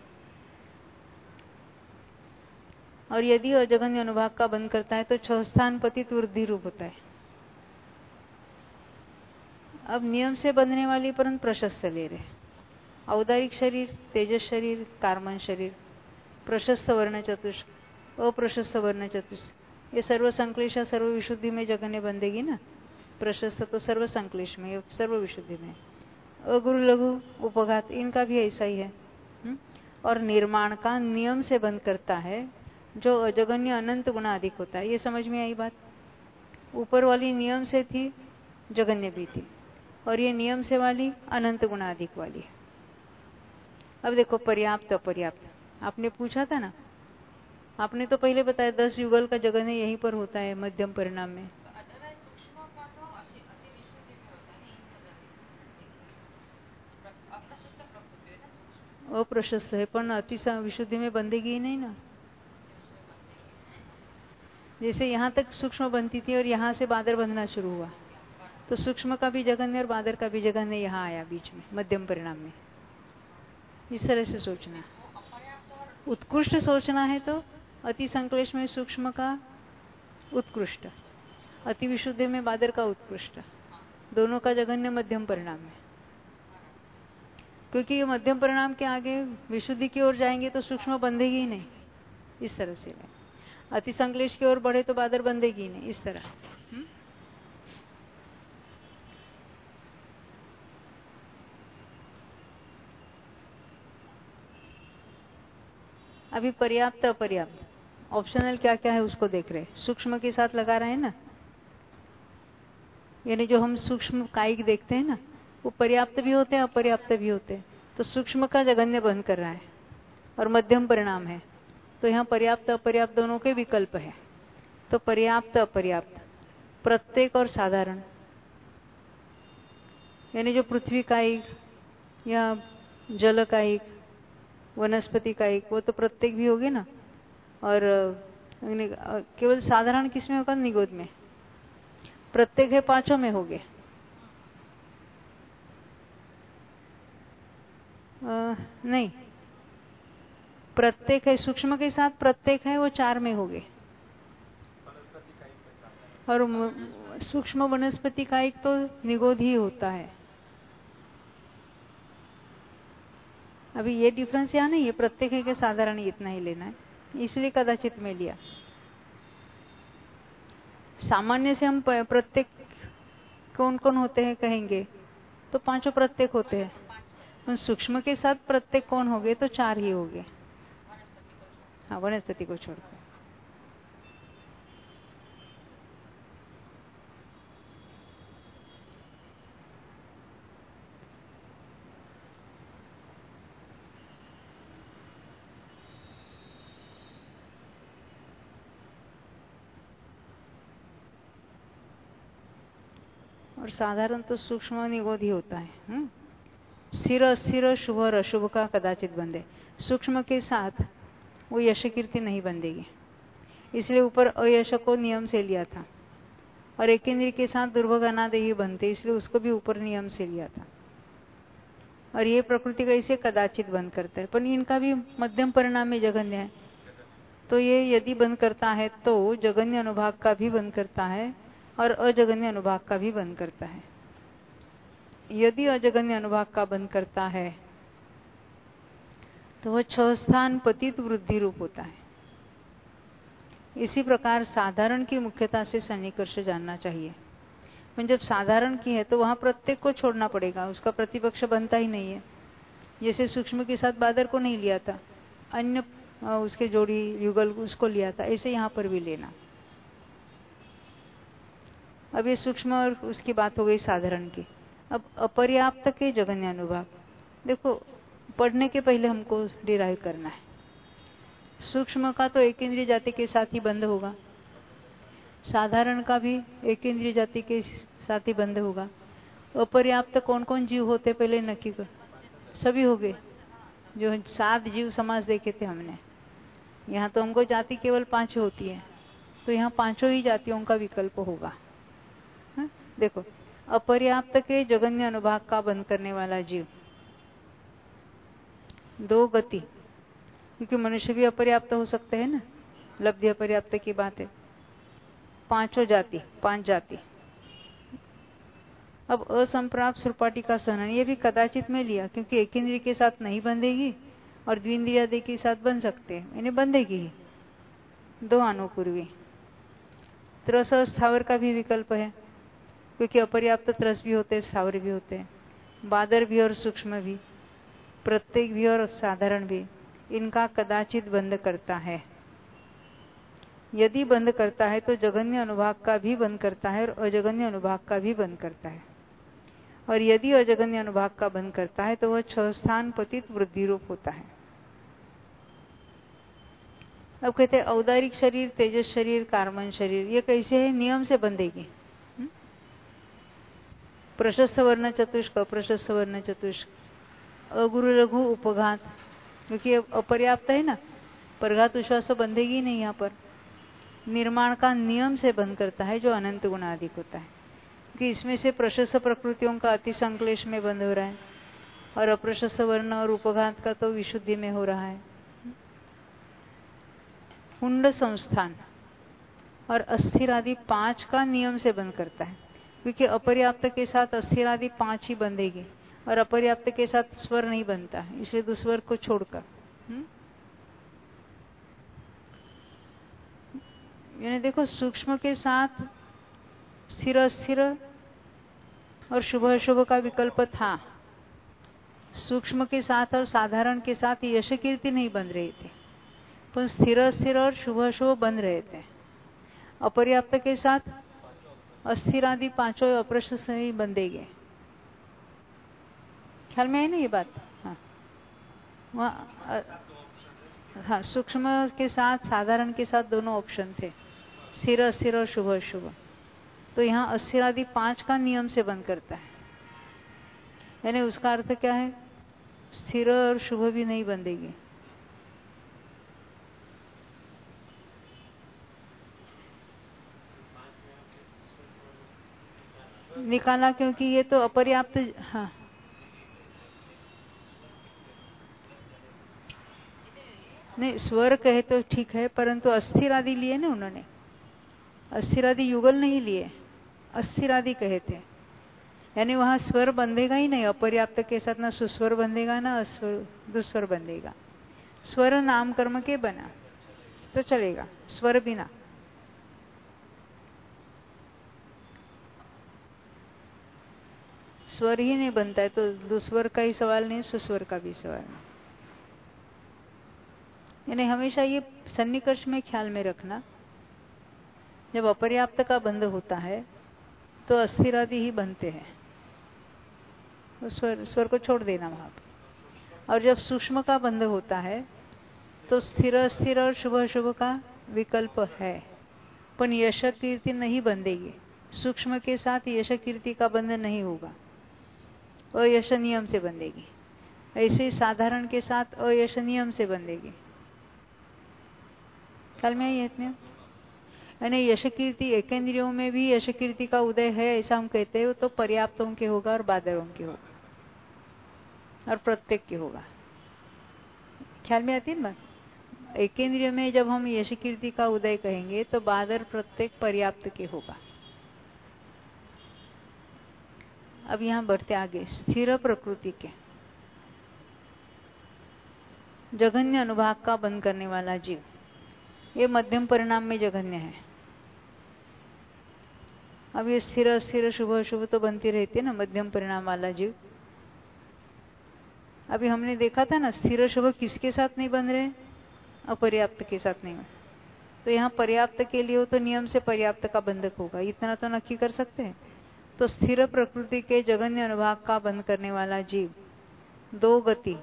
और यदि अजघन्य अनुभाग का बंध करता है तो 6 स्थान पतित वृद्धि रूप होता है। अब नियम से बंधने वाली परंतु प्रशस्त ले रहे, औदारिक शरीर, तेजस शरीर, कार्मन शरीर, प्रशस्त वर्ण चतुष्क, अप्रशस्त वर्ण चतुष्क, ये सर्व संक्लेश सर्व विशुद्धि में जघन्य बंधेगी ना। प्रशस्त तो सर्व संक्लेश में, सर्व विशुद्धि में। अगुरु लघु उपघात, इनका भी ऐसा ही है। और निर्माण का नियम से बंध करता है, जो अजगन्य अनंत गुना अधिक होता है। ये समझ में आई बात? ऊपर वाली नियम से थी, जगन्य भी थी, और ये नियम से वाली अनंत गुना अधिक वाली है। अब देखो पर्याप्त अपर्याप्त, आपने पूछा था ना, आपने तो पहले बताया 10 युगल का जगन्य यहीं पर होता है मध्यम परिणाम में। अप्रशस्त है, पर अति विशुद्धि में बंधेगी ही नहीं ना। जैसे यहाँ तक सूक्ष्म बनती थी और यहाँ से बादर बंधना शुरू हुआ, तो सूक्ष्म का भी जघन्य और बादर का भी जघन्य यहाँ आया बीच में मध्यम परिणाम में। इस तरह से सोचना, उत्कृष्ट सोचना है तो अति संक्लेश में सूक्ष्म का उत्कृष्ट, अति विशुद्धि में बादर का उत्कृष्ट, दोनों का जघन्य मध्यम परिणाम में। क्योंकि ये मध्यम परिणाम के आगे विशुद्धि की ओर जाएंगे तो सूक्ष्म बंधेगी ही नहीं। इस तरह से अति संक्लेश की ओर बढ़े तो बादर बंधेगी ही नहीं, इस तरह। अभी पर्याप्त अपर्याप्त ऑप्शनल क्या क्या है उसको देख रहे, सूक्ष्म के साथ लगा रहे हैं ना। यानी जो हम सूक्ष्म कायिक देखते हैं ना, वो पर्याप्त भी होते हैं अपर्याप्त भी होते हैं। तो सूक्ष्म का जघन्य बंध कर रहा है और मध्यम परिणाम है, तो यहाँ पर्याप्त अपर्याप्त दोनों के विकल्प है। तो पर्याप्त अपर्याप्त, प्रत्येक और साधारण, यानी जो पृथ्वी कायिक या जल कायिक, वनस्पति कायिक, वो तो प्रत्येक भी होगे ना। और केवल साधारण किसमें होगा? निगोद में। प्रत्येक है 5 में होगे। नहीं, प्रत्येक है सूक्ष्म के साथ, प्रत्येक है वो 4 में होगे। और सूक्ष्म वनस्पति कायिक तो निगोद ही होता है। अभी ये डिफरेंस यहाँ नहीं है, प्रत्येक है कि साधारण, इतना ही लेना है, इसलिए कदाचित में लिया। सामान्य से हम प्रत्येक कौन कौन होते हैं कहेंगे तो 5 प्रत्येक होते हैं। सूक्ष्म के साथ प्रत्येक कौन हो गए? तो 4 ही हो गए। हाँ, वनस्पति को छोड़कर। और साधारण तो सूक्ष्म निगोद ही होता है। स्थिर अस्थिर शुभ और अशुभ का कदाचित बंधे। सूक्ष्म के साथ वो यश कीर्ति नहीं बंधेगी, इसलिए ऊपर अयश को नियम से लिया था, और एक इंद्रिय के साथ दुर्भोग अनादेही बनते, इसलिए उसको भी ऊपर नियम से लिया था। और ये प्रकृति का इसे कदाचित बंद करता है, पर इनका भी मध्यम परिणाम में जघन्य है। तो ये यदि बंद करता है तो जघन्य अनुभाग का भी बंद करता है और अजगन्य अनुभाग का भी बंद करता है। यदि अजगन्य अनुभाग का बंद करता है तो वह 6 स्थान पतित वृद्धि रूप होता है। इसी प्रकार साधारण की मुख्यता से सन्निकर्ष जानना चाहिए। जब साधारण की है तो वहां प्रत्येक को छोड़ना पड़ेगा, उसका प्रतिपक्ष बनता ही नहीं है। जैसे सूक्ष्म के साथ बादर को नहीं लिया था, अन्य उसके जोड़ी युगल उसको लिया था, ऐसे यहां पर भी लेना। अब ये सूक्ष्म और उसकी बात हो गई साधारण की। अब अपर्याप्त के जघन्य अनुभाग देखो, पढ़ने के पहले हमको डिराइव करना है। सूक्ष्म का तो एक इंद्रिय जाति के साथ ही बंद होगा, साधारण का भी एक इंद्रिय जाति के साथ ही बंद होगा। अपर्याप्त कौन कौन जीव होते पहले नक्की कर, सभी हो गए। जो 7 जीव समाज देखे थे हमने, यहाँ तो हमको जाति केवल 5 होती है, तो यहाँ 5 ही जातियों का विकल्प होगा। देखो, अपर्याप्त के जघन्य अनुभाग का बंद करने वाला जीव 2 गति, क्योंकि मनुष्य भी अपर्याप्त हो सकते हैं ना, लब्धि अपर्याप्त की बात है। 5 जाति, 5 जाति। अब असंप्राप्त सुरपाटी का सहनन, ये भी कदाचित में लिया, क्योंकि एक इंद्रिय के साथ नहीं बंधेगी और द्विंद्रियादि के साथ बन सकते हैं, इन्हें बंधेगी ही। 2 अनुपूर्वी। त्रस और स्थावर का भी विकल्प है, क्योंकि अपर्याप्त त्रस भी होते हैं, स्थावर भी होते हैं, बादर भी और सूक्ष्म भी, प्रत्येक भी और साधारण भी, इनका कदाचित बंद करता है। यदि बंद करता है तो जघन्य अनुभाग का भी बंद करता है और अजगन्य अनुभाग का भी बंद करता है। और यदि अजगन्य अनुभाग का बंद करता है तो वह 6 स्थान पतित वृद्धि रूप होता है। अब कहते हैं औदारिक शरीर, तेजस शरीर, कार्मन शरीर, ये कैसे है? नियम से बंधेगी। प्रशस्त वर्ण चतुष्क, अप्रशस्त वर्ण चतुष्क, अगुरु लघु उपघात, क्योंकि अपर्याप्त है ना, परघात उश्वास तो बंधेगी नहीं। यहाँ पर निर्माण का नियम से बंद करता है, जो अनंत गुणाधिक होता है, क्योंकि इसमें से प्रशस्त प्रकृतियों का अति संक्लेश में बंद हो रहा है, और अप्रशस्त वर्ण और उपघात का तो विशुद्धि में हो रहा है। कुंड संस्थान और अस्थिर आदि 5 का नियम से बंद करता है, क्योंकि अपर्याप्त के साथ अस्थिर आदि 5 ही बंधेगी और अपर्याप्त के साथ स्वर नहीं बनता है, इसलिए दुस्वर को छोड़कर। यानी देखो, सूक्ष्म के साथ स्थिर अस्थिर और शुभ अशुभ का विकल्प था। सूक्ष्म के साथ और साधारण के साथ यश कीर्ति नहीं बन रहे थे, पर स्थिर अस्थिर और शुभ अशुभ बन रहे थे। अपर्याप्त के साथ अस्थिर आदि 5 अप्रशस्त ही बंधेंगे। ख्याल में आई ना ये बात? हाँ, सूक्ष्म के साथ साधारण के साथ दोनों ऑप्शन थे, स्थिर अस्थिर और शुभ अशुभ। तो यहाँ अस्थिर आदि 5 का नियम से बंद करता है, यानी उसका अर्थ क्या है? स्थिर और शुभ भी नहीं बंधेगी। निकाला, क्योंकि ये तो अपर्याप्त। हाँ, नहीं, स्वर कहे तो ठीक है, परंतु अस्थिर आदि लिए ना उन्होंने, अस्थिर आदि युगल नहीं लिए, अस्थिर आदि कहे थे, यानी वहां स्वर बंधेगा ही नहीं। अपर्याप्त के साथ ना सुस्वर बंधेगा ना दुस्वर बंधेगा। स्वर नाम कर्म के बना तो चलेगा, स्वर बिना। स्वर ही नहीं बनता है तो दुस्वर का ही सवाल नहीं, सुस्वर का भी सवाल नहीं। यानी हमेशा ये सन्निकर्ष में ख्याल में रखना, जब अपर्याप्त का बंध होता है तो अस्थिर आदि ही बनते हैं, तो स्वर को छोड़ देना वहां पर। और जब सूक्ष्म का बंध होता है तो स्थिर अस्थिर और शुभ अशुभ का विकल्प है, पर यश कीर्ति नहीं बंधेगी। सूक्ष्म के साथ यश कीर्ति का बंधन नहीं होगा, अयश नियम से बंधेगी। ऐसे ही साधारण के साथ अयश नियम से बंधेगी। ख्याल में आई इतने? यानी यश कीर्ति एकेंद्रियों में भी यश कीर्ति का उदय है ऐसा हम कहते हैं, तो पर्याप्तों के होगा और बादरों के होगा और प्रत्येक के होगा। ख्याल में आती है ना? एकेंद्रिय में जब हम यश कीर्ति का उदय कहेंगे तो बादर प्रत्येक पर्याप्त के होगा। अब यहां बढ़ते आगे। स्थिर प्रकृति के जघन्य अनुभाग का बंध करने वाला जीव, ये मध्यम परिणाम में जघन्य है। अब ये स्थिर अस्थिर शुभ अशुभ तो बनती रहती है ना मध्यम परिणाम वाला जीव। अभी हमने देखा था ना, स्थिर शुभ किसके साथ नहीं बन रहे? अपर्याप्त के साथ नहीं। तो यहाँ पर्याप्त के लिए हो तो नियम से पर्याप्त का बंधक होगा, इतना तो नक्की कर सकते हैं। तो स्थिर प्रकृति के जघन्य अनुभाग का बंध करने वाला जीव दो गति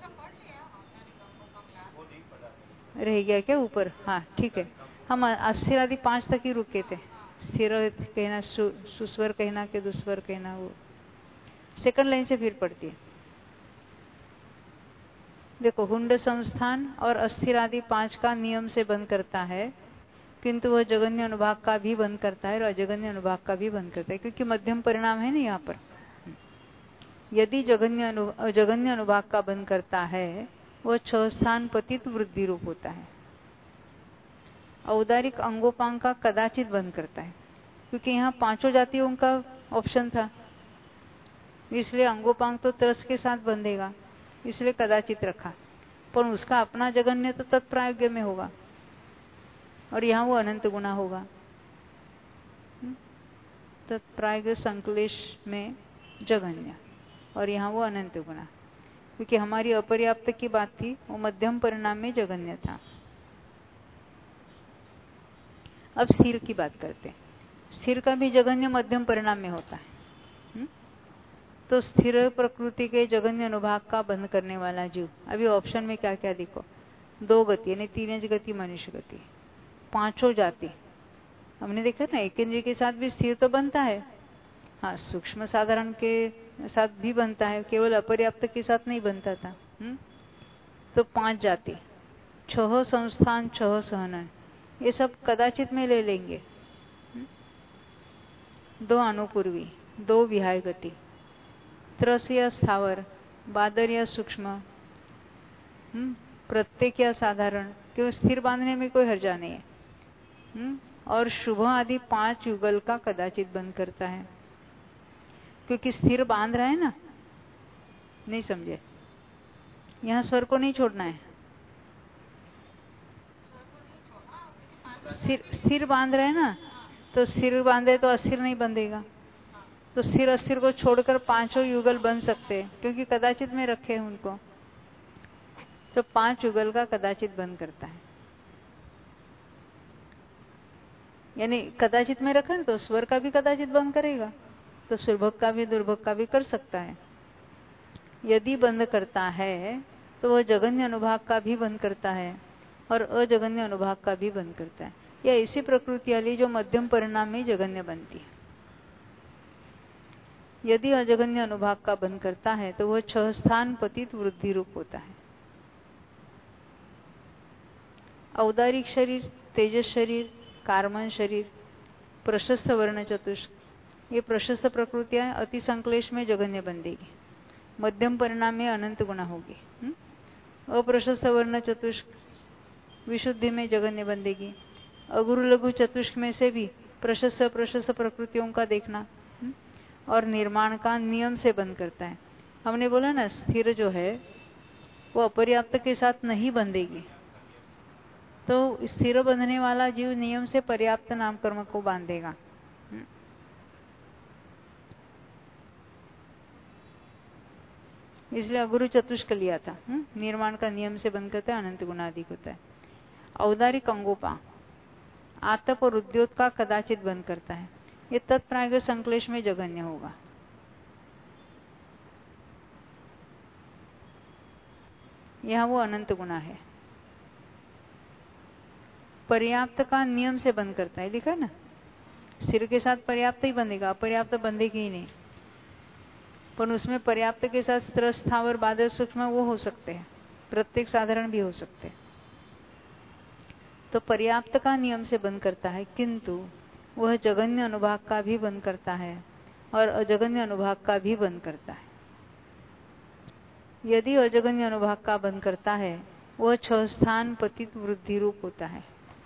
रह गया क्या ऊपर? हाँ ठीक है, हम अस्थिर आदि 5 तक ही रुके थे। स्थिर कहना, सुस्वर कहना के दुस्वर कहना, वो सेकंड लाइन से फिर पढ़ती है। देखो, हुंड संस्थान और अस्थिर आदि 5 का नियम से बंद करता है, किंतु वह जघन्य अनुभाग का भी बंद करता है और अजघन्य अनुभाग का भी बंद करता है, क्योंकि मध्यम परिणाम है ना यहाँ पर। यदि जघन्य अनुभाग का बंद करता है, वह 6 स्थान पतित वृद्धि रूप होता है। औदारिक अंगोपांग का कदाचित बंद करता है, क्योंकि यहाँ 5 जातियों का ऑप्शन था, इसलिए अंगोपांग तो त्रस के साथ बंधेगा, इसलिए कदाचित रखा। पर उसका अपना जघन्य तो तत्प्रायोग्य में होगा और यहाँ वो अनंत गुना होगा। तत्प्रायोग्य संकलेश में जघन्य और यहाँ वो अनंत गुना, क्योंकि हमारी अपर्याप्त की बात थी, वो मध्यम परिणाम में जघन्य था। अब स्थिर की बात करते हैं। स्थिर का भी जघन्य मध्यम परिणाम में होता है। तो स्थिर प्रकृति के जघन्य अनुभाग का बंध करने वाला जीव, अभी ऑप्शन में क्या क्या देखो, 2 गति यानी 3 गति, मनुष्य गति, 5 जाति। हमने देखा ना, एक इंद्रिय के साथ भी स्थिर तो बनता है, हाँ सूक्ष्म साधारण के साथ भी बनता है, केवल अपर्याप्त के साथ नहीं बनता था। तो 5 जाति, 6 संस्थान, 6 सहनन, ये सब कदाचित में ले लेंगे। 2 अनुपूर्वी, 2 विहाय गति, त्रस या स्थावर, बादर या सूक्ष्म, प्रत्येक या साधारण, क्यों स्थिर बांधने में कोई हर्जा नहीं है। और शुभ आदि 5 युगल का कदाचित बंद करता है, क्योंकि स्थिर बांध रहा है ना। नहीं समझे? यहां स्वर को नहीं छोड़ना है, स्थिर बांध रहे हैं ना, तो स्थिर बांधे तो अस्थिर नहीं बंधेगा। तो स्थिर अस्थिर को छोड़कर 5 युगल बन सकते हैं, क्योंकि कदाचित में रखे हैं उनको। तो 5 युगल का कदाचित बंद करता है, यानी कदाचित में रखा तो स्वर का भी कदाचित बंद करेगा, तो सुरभक का भी दुर्भक का भी कर सकता है। यदि बंद करता है तो वह जघन्य अनुभाग का भी बंद करता है और अजघन्य अनुभाग का भी बंद करता है। यह ऐसी प्रकृति वाली जो मध्यम परिणाम में जघन्य बनती है। यदि अजघन्य अनुभाग का बंद करता है तो वह 6 स्थान पतित वृद्धि रूप होता है। औदारिक शरीर, तेजस शरीर, कार्मन शरीर, प्रशस्त वर्ण चतुष्क, ये प्रशस्त प्रकृतियां अति संक्लेश में जघन्य बंधेगी, मध्यम परिणाम में अनंत गुना होगी। अप्रशस्त वर्ण चतुष्क विशुद्धि में जघन्य बंधेगी। अगुरु लघु चतुष्क में से भी प्रशस्त प्रशस्त प्रकृतियों का देखना और निर्माण का नियम से बंद करता है। हमने बोला ना, स्थिर जो है वो अपर्याप्त के साथ नहीं बंधेगी, तो स्थिर बंधने वाला जीव नियम से पर्याप्त नाम कर्म को बांधेगा। इसलिए अगुरु चतुष्क लिया था। निर्माण का नियम से बंद करता है, अनंत गुना अधिक होता है। औदारिक अंगोपा आतप और उद्योत का कदाचित बंद करता है, ये तत्प्रायोगिक संक्लेश में जघन्य होगा। यहां वो अनंत गुना है। पर्याप्त का नियम से बंद करता है, लिखा है ना, स्थिर के साथ पर्याप्त ही बंधेगा, अपर्याप्त बंधेगी ही नहीं। पर उसमें पर्याप्त के साथ स्थिर, स्थावर, बादल, सूक्ष्म वो हो सकते हैं, प्रत्येक साधारण भी हो सकते हैं। तो पर्याप्त का नियम से बंद करता है, किंतु वह जगन्य अनुभाग का भी बंद करता है और अजगन्य अनुभाग का भी बंद करता है। यदि अजगन्य अनुभाग का बंद करता है, वह 6 स्थान पतित वृद्धि रूप होता है।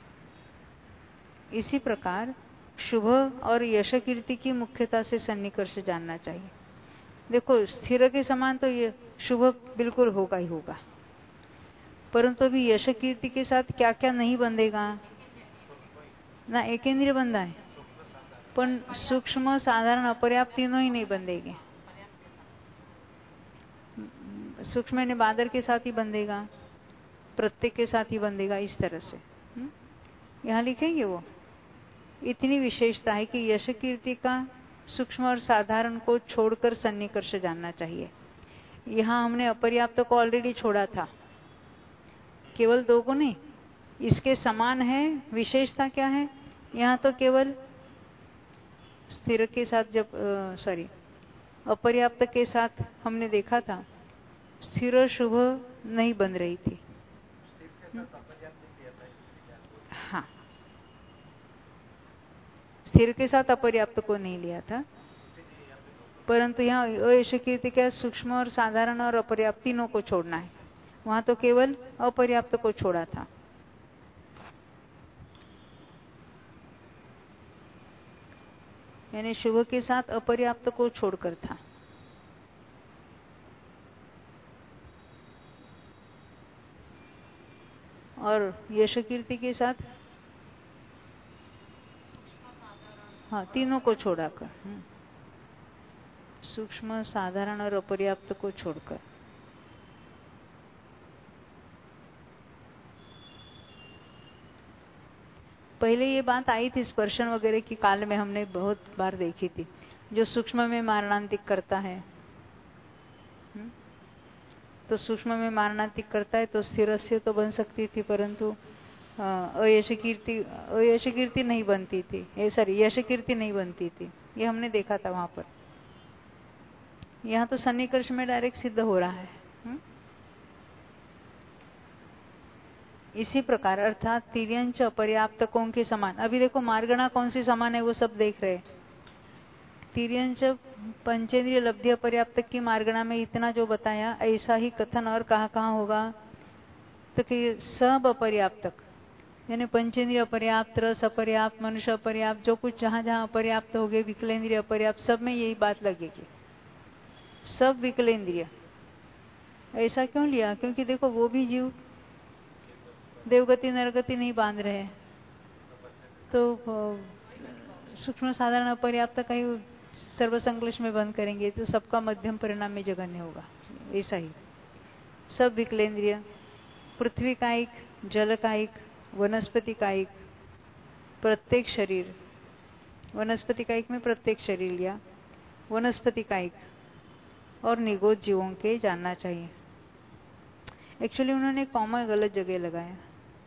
इसी प्रकार शुभ और यश कीर्ति की मुख्यता से सन्निकर्ष जानना चाहिए। देखो, स्थिर के समान तो ये शुभ बिल्कुल होगा ही होगा, परंतु अभी यश कीर्ति के साथ क्या क्या नहीं बंधेगा ना, एक इंद्रिय बंधा है, पण सूक्ष्म, साधारण, अपर्याप्त तीनों ही नहीं बंधेगे। सूक्ष्म ने बादर के साथ ही बंधेगा, प्रत्येक के साथ ही बंधेगा, इस तरह से। यहाँ लिखेंगे वो इतनी विशेषता है कि यश कीर्ति का सूक्ष्म और साधारण को छोड़कर सन्निकर्ष जानना चाहिए। यहाँ हमने अपर्याप्त को ऑलरेडी छोड़ा था, केवल 2 को नहीं, इसके समान है। विशेषता क्या है? यहाँ तो केवल स्थिर के साथ जब अपर्याप्त के साथ हमने देखा था, स्थिर शुभ नहीं बन रही थी। हाँ, स्थिर के साथ अपर्याप्त को नहीं लिया था, परंतु यहाँ अयश कीर्ति का सूक्ष्म और साधारण और अपर्याप्त तीनों को छोड़ना है। वहां तो केवल अपर्याप्त को छोड़ा था। यानी शुभ के साथ अपर्याप्त को छोड़कर था। और यश कीर्ति के साथ हाँ, तीनों को छोड़कर, सूक्ष्म, साधारण और अपर्याप्त को छोड़कर। पहले ये बात आई थी स्पर्शन वगैरह की काल में, हमने बहुत बार देखी थी। जो सूक्ष्म में मारणांतिक करता है, तो सूक्ष्म में मारणांतिक करता है तो स्थिरस्य तो बन सकती थी, परंतु अयश कीर्ति नहीं बनती थी, यश कीर्ति नहीं बनती थी। ये हमने देखा था वहां पर। यहाँ तो सन्निकर्ष में डायरेक्ट सिद्ध हो रहा है। इसी प्रकार अर्थात तिर्यंच अपर्याप्तकों के समान। अभी देखो मार्गणा कौन सी समान है वो सब देख रहे। तिर्यंच पंचेंद्रिय लब्धि अपर्याप्त की मार्गणा में इतना जो बताया, ऐसा ही कथन और कहाँ होगा तो कि सब अपर्याप्तक, यानी पंचेंद्रिय अपर्याप्त, रस अपर्याप्त, मनुष्य अपर्याप्त, जो कुछ जहां जहां अपर्याप्त हो गए, विकलेंद्रिय अपर्याप्त, सब में यही बात लगेगी, सब विकलेंद्रिय। ऐसा क्यों लिया? क्योंकि देखो वो भी जीव देवगति नरगति नहीं बांध रहे हैं, तो सूक्ष्म साधारण अपर्याप्त का ही सर्वसंक्लिष्ट में बंद करेंगे तो सबका मध्यम परिणाम में जगन्य होगा। ऐसा ही सब विकलेंद्रिय, पृथ्वी कायिक, जल कायिक, वनस्पति कायिक, प्रत्येक शरीर, वनस्पति कायिक में प्रत्येक शरीर लिया, वनस्पति कायिक और निगोद जीवों के जानना चाहिए। एक्चुअली उन्होंने कॉमा गलत जगह लगाया।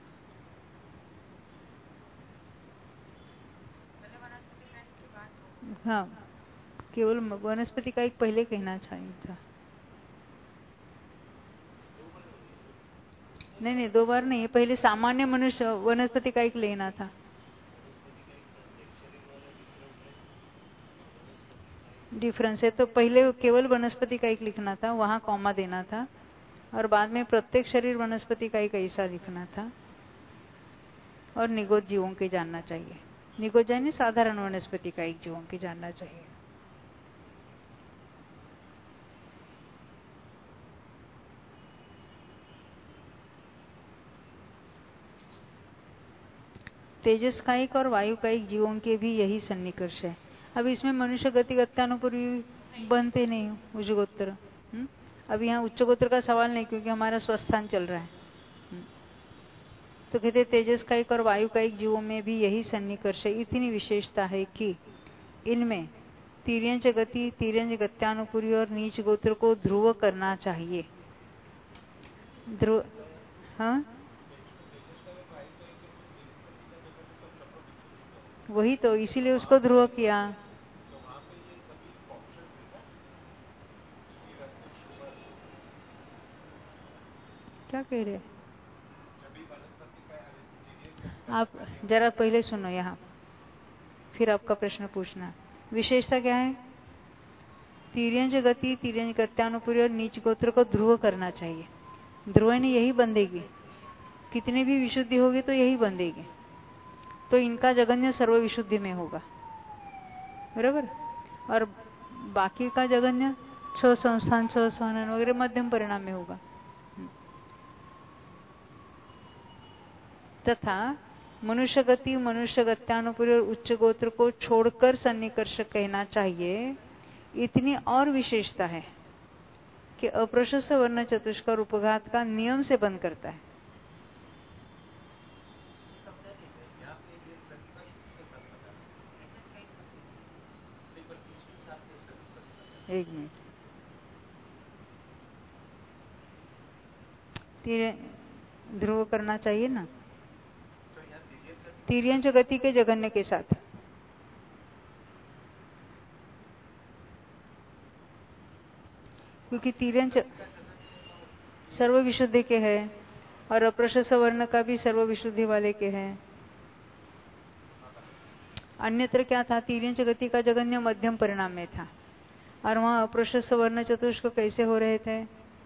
हाँ, केवल वनस्पति का एक पहले कहना चाहिए था। नहीं, 2 बार नहीं, पहले सामान्य मनुष्य वनस्पति का एक लेना था। डिफरेंस है, तो पहले केवल वनस्पति का एक लिखना था, वहां कॉमा देना था, और बाद में प्रत्येक शरीर वनस्पति का एक ऐसा लिखना था, और निगोद जीवों के जानना चाहिए। निगोद यानी साधारण वनस्पति का एक जीवों के जानना चाहिए। तेजस कायिक और वायु कायिक जीवों के भी यही सन्निकर्ष है। अब इसमें मनुष्य गति गत्यानुपूर्वी बनते नहीं उच्चगोत्र। अब यहाँ उच्चगोत्र का सवाल नहीं, क्योंकि हमारा स्वस्थान चल रहा है। तो कहते तेजस कायिक और वायु कायिक जीवों में भी यही सन्निकर्ष है। इतनी विशेषता है कि इनमें तिर्यंच गति, तिर्यंच गत्यानुपूर्वी और नीच गोत्र को ध्रुव करना चाहिए। ध्रुव, हाँ, वही तो, इसीलिए उसको ध्रुव किया। क्या कह रहे आप? जरा पहले सुनो यहाँ, फिर आपका प्रश्न पूछना। विशेषता क्या है? तिर्यंज गति, तिर्यंज गत्यानुपूर्व और नीच गोत्र को ध्रुव करना चाहिए। ध्रुव ने यही बंधेगी, कितनी भी विशुद्धि होगी तो यही बंधेगी। तो इनका जगन्य सर्व विशुद्धि में होगा, बराबर। और बाकी का जगन्य 6 संस्थान 6 सहनन वगैरह मध्यम परिणाम में होगा। तथा मनुष्य गति, मनुष्य गत्यानुपूर्व और उच्च गोत्र को छोड़कर सन्निकर्ष कहना चाहिए। इतनी और विशेषता है कि अप्रशस्त वर्ण चतुष्कर उपघात का नियम से बंद करता है। एक मिनट, ध्रुव करना चाहिए ना तिर्यंच गति के जगन्य के साथ। क्योंकि तिर्यंच सर्व विशुद्धि के हैं और अप्रशस्त वर्ण का भी सर्व विशुद्धि वाले के हैं। अन्यत्र क्या था? तिर्यंच गति का जगन्य मध्यम परिणाम में था, और वहां अप्रशस्त वर्ण चतुष्क कैसे हो रहे थे?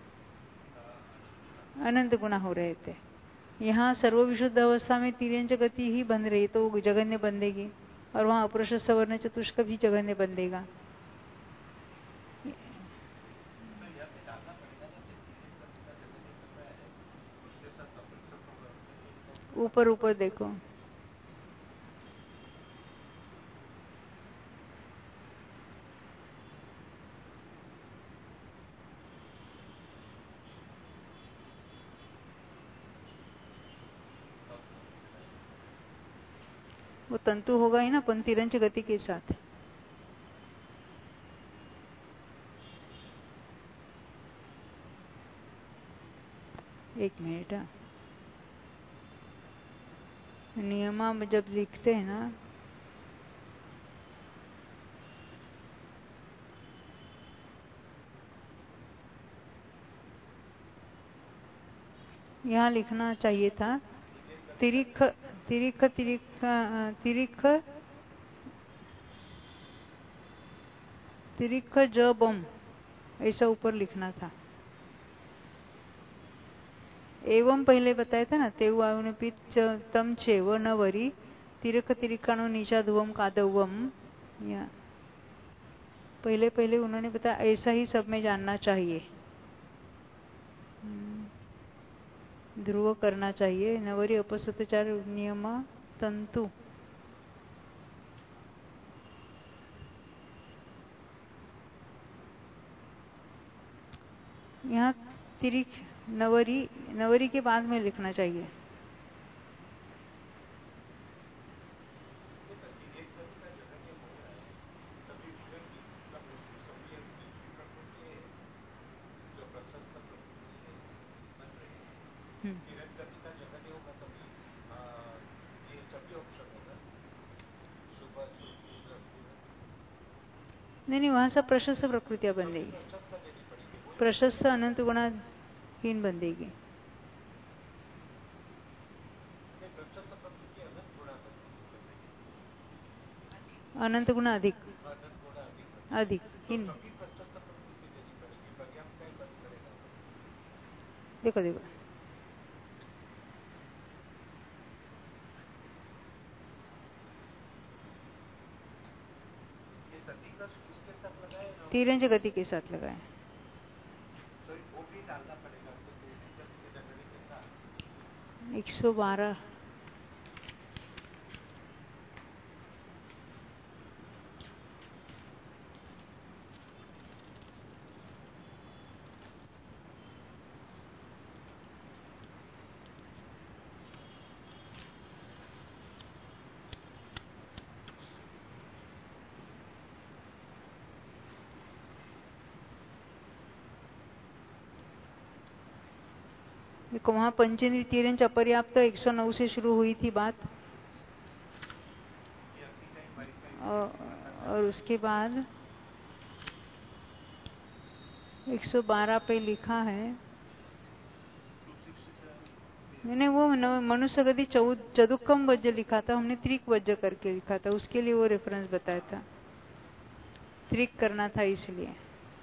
अनंत गुना हो रहे थे। यहाँ सर्व विशुद्ध अवस्था में तिर्यंच गति ही बन रही, तो जगन्य बंधेगी, और वहां अप्रशस्त वर्ण चतुष्क भी जगन्य बंधेगा। ऊपर ऊपर देखो, वो तंतु होगा ही ना तिर्यंच गति के साथ। एक मिनट, नियमा में जब लिखते हैं ना, यहाँ लिखना चाहिए था तिरिख तिरिख तिरिख तिरिख तिरिख ज बम, ऐसा ऊपर लिखना था। एवं पहले बताया था ना, तेव आयुनिपित तम चेव न वरी तिरक तिरिकाणु नीचा धुवम कादवम। या पहले पहले उन्होंने बताया, ऐसा ही सब में जानना चाहिए, ध्रुव करना चाहिए। नवरी अपसतचार नियम तंतु, यहाँ तिरिख नवरी, नवरी के बाद में लिखना चाहिए। नहीं, वहां सब प्रशस्त प्रकृतियां बन देगी, प्रशस्त अनंत गुणाहीन बन देगी। अनंत गुना अधिक अधिक हीन। देखो देखो, तिरंज गति के साथ लगाए। 112 देखो, वहां पंचेंद्रिय तिरंज अपर्याप्त 109 से शुरू हुई थी बात। और उसके बाद 112 पे लिखा है, मैंने वो मनुष्य गति चतुक्कम वज्र लिखा था, हमने त्रिक वज्र करके लिखा था, उसके लिए वो रेफरेंस बताया था, त्रिक करना था इसलिए।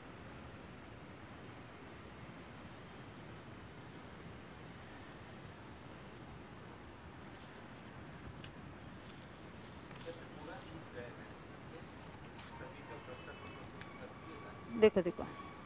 देखो देखो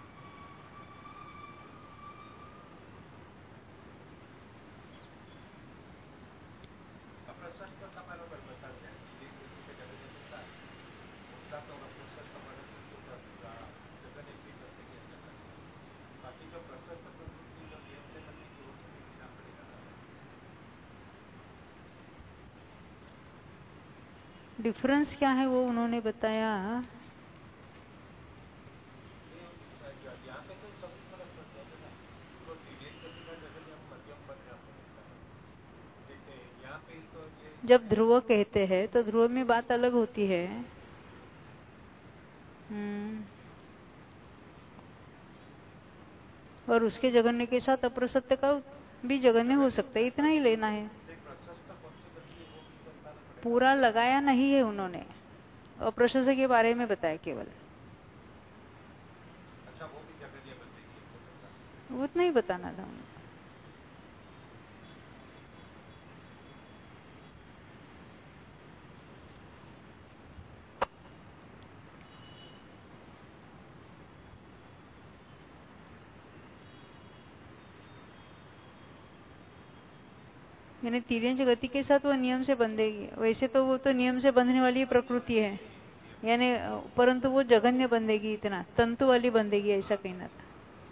डिफरेंस क्या है वो उन्होंने बताया। जब ध्रुव कहते हैं तो ध्रुव में बात अलग होती है। और उसके जगन्य के साथ अप्रसत्य का भी जगन्य हो सकता है, इतना ही लेना है। पूरा लगाया नहीं है उन्होंने, अप्रशस्त के बारे में बताया केवल, वो उतना ही बताना था उन्हें। यानी तिर्यंच गति के साथ वो नियम से बंधेगी, वैसे तो वो तो नियम से बंधने वाली प्रकृति है, यानी परंतु वो जघन्य बंधेगी, इतना तंतु वाली बंधेगी, ऐसा कहना था।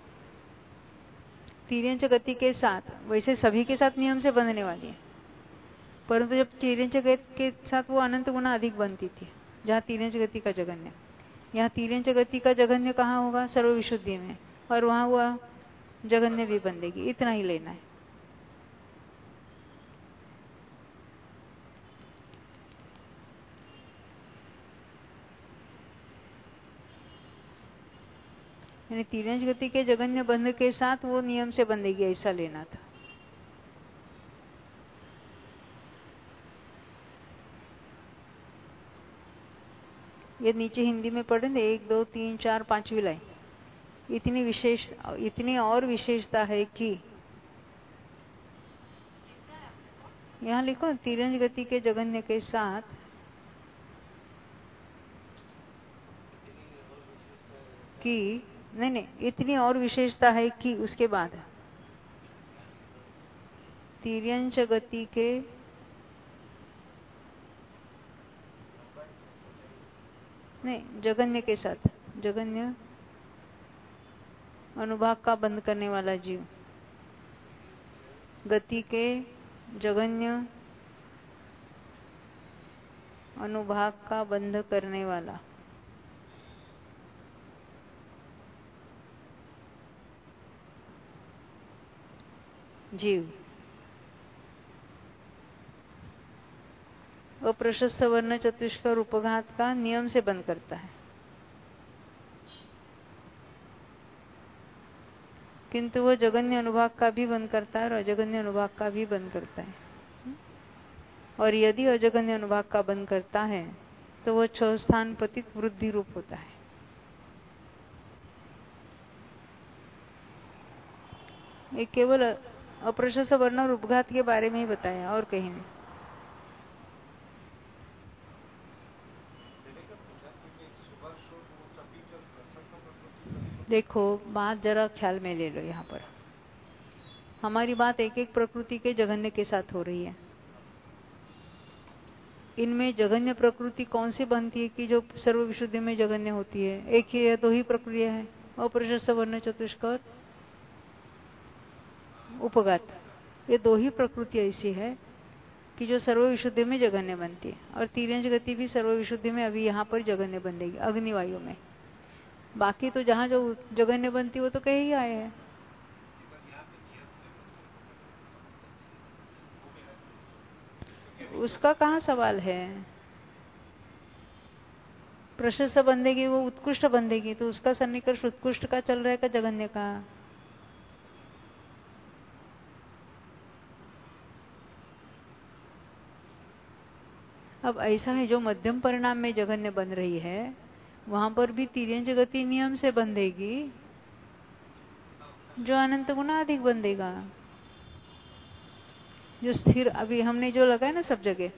तिर्यंच गति के साथ वैसे सभी के साथ नियम से बंधने वाली है, परंतु जब तिर्यंच गति के साथ वो अनंत गुना अधिक बनती थी, जहाँ तिर्यंच गति का जघन्य, यहाँ तिर्यंच गति का जघन्य कहाँ होगा, सर्व विशुद्धि में, और वहां वो जघन्य भी बंधेगी, इतना ही लेना है। यानी तिर्यंच गति के जघन्य बंध के साथ वो नियम से बंधेगी, ऐसा लेना था। ये नीचे हिंदी में पढ़े थे, 1 2 3 4 5वीं लाइन, इतनी और विशेषता है कि यहाँ लिखो तिर्यंच गति के जघन्य के साथ कि नहीं, इतनी और विशेषता है कि उसके बाद तिर्यंच गति के नहीं, जघन्य के साथ, जघन्य अनुभाग का बंद करने वाला जीव, गति के जघन्य अनुभाग का बंध करने वाला जीव अप्रशस्त वर्ण चतुष्कर उपघात का नियम से बंद करता है, किंतु वह जघन्य अनुभाग का भी बंद करता है और अजघन्य अनुभाग का भी बंद करता है। और यदि अजघन्य अनुभाग का बंद करता है तो वह 6 स्थान पतित वृद्धि रूप होता है। ये केवल अप्रशस्त वर्ण और उपघात के बारे में ही बताया, और कहीं नहीं। देखो बात जरा ख्याल में ले लो, यहाँ पर हमारी बात एक एक प्रकृति के जघन्य के साथ हो रही है। इनमें जघन्य प्रकृति कौन सी बनती है कि जो सर्व विशुद्धि में जघन्य होती है? एक ही है, 2 ही प्रक्रिया है, अप्रशस्त वर्ण चतुष्कर उपघात, ये 2 ही प्रकृति ऐसी है कि जो सर्व विशुद्धि में जघन्य बनती है। और तिर्यंच गति भी सर्व विशुद्धि में अभी यहाँ पर जघन्य बनेगी अग्निवायु में। बाकी तो जहाँ जो जघन्य बनती है वो तो कहीं ही आए हैं। उसका कहाँ सवाल है? प्रशस्त बंधेगी वो उत्कृष्ट बंधेगी, तो उसका सन्निकर्ष उत्कृष्ट का चल रहा है का जघन्य का? अब ऐसा है, जो मध्यम परिणाम में जघन्य बन रही है वहां पर भी तिर्यंच गति नियम से बंधेगी, जो अनंत गुना अधिक बंधेगा। जो स्थिर अभी हमने जो लगाया ना सब जगह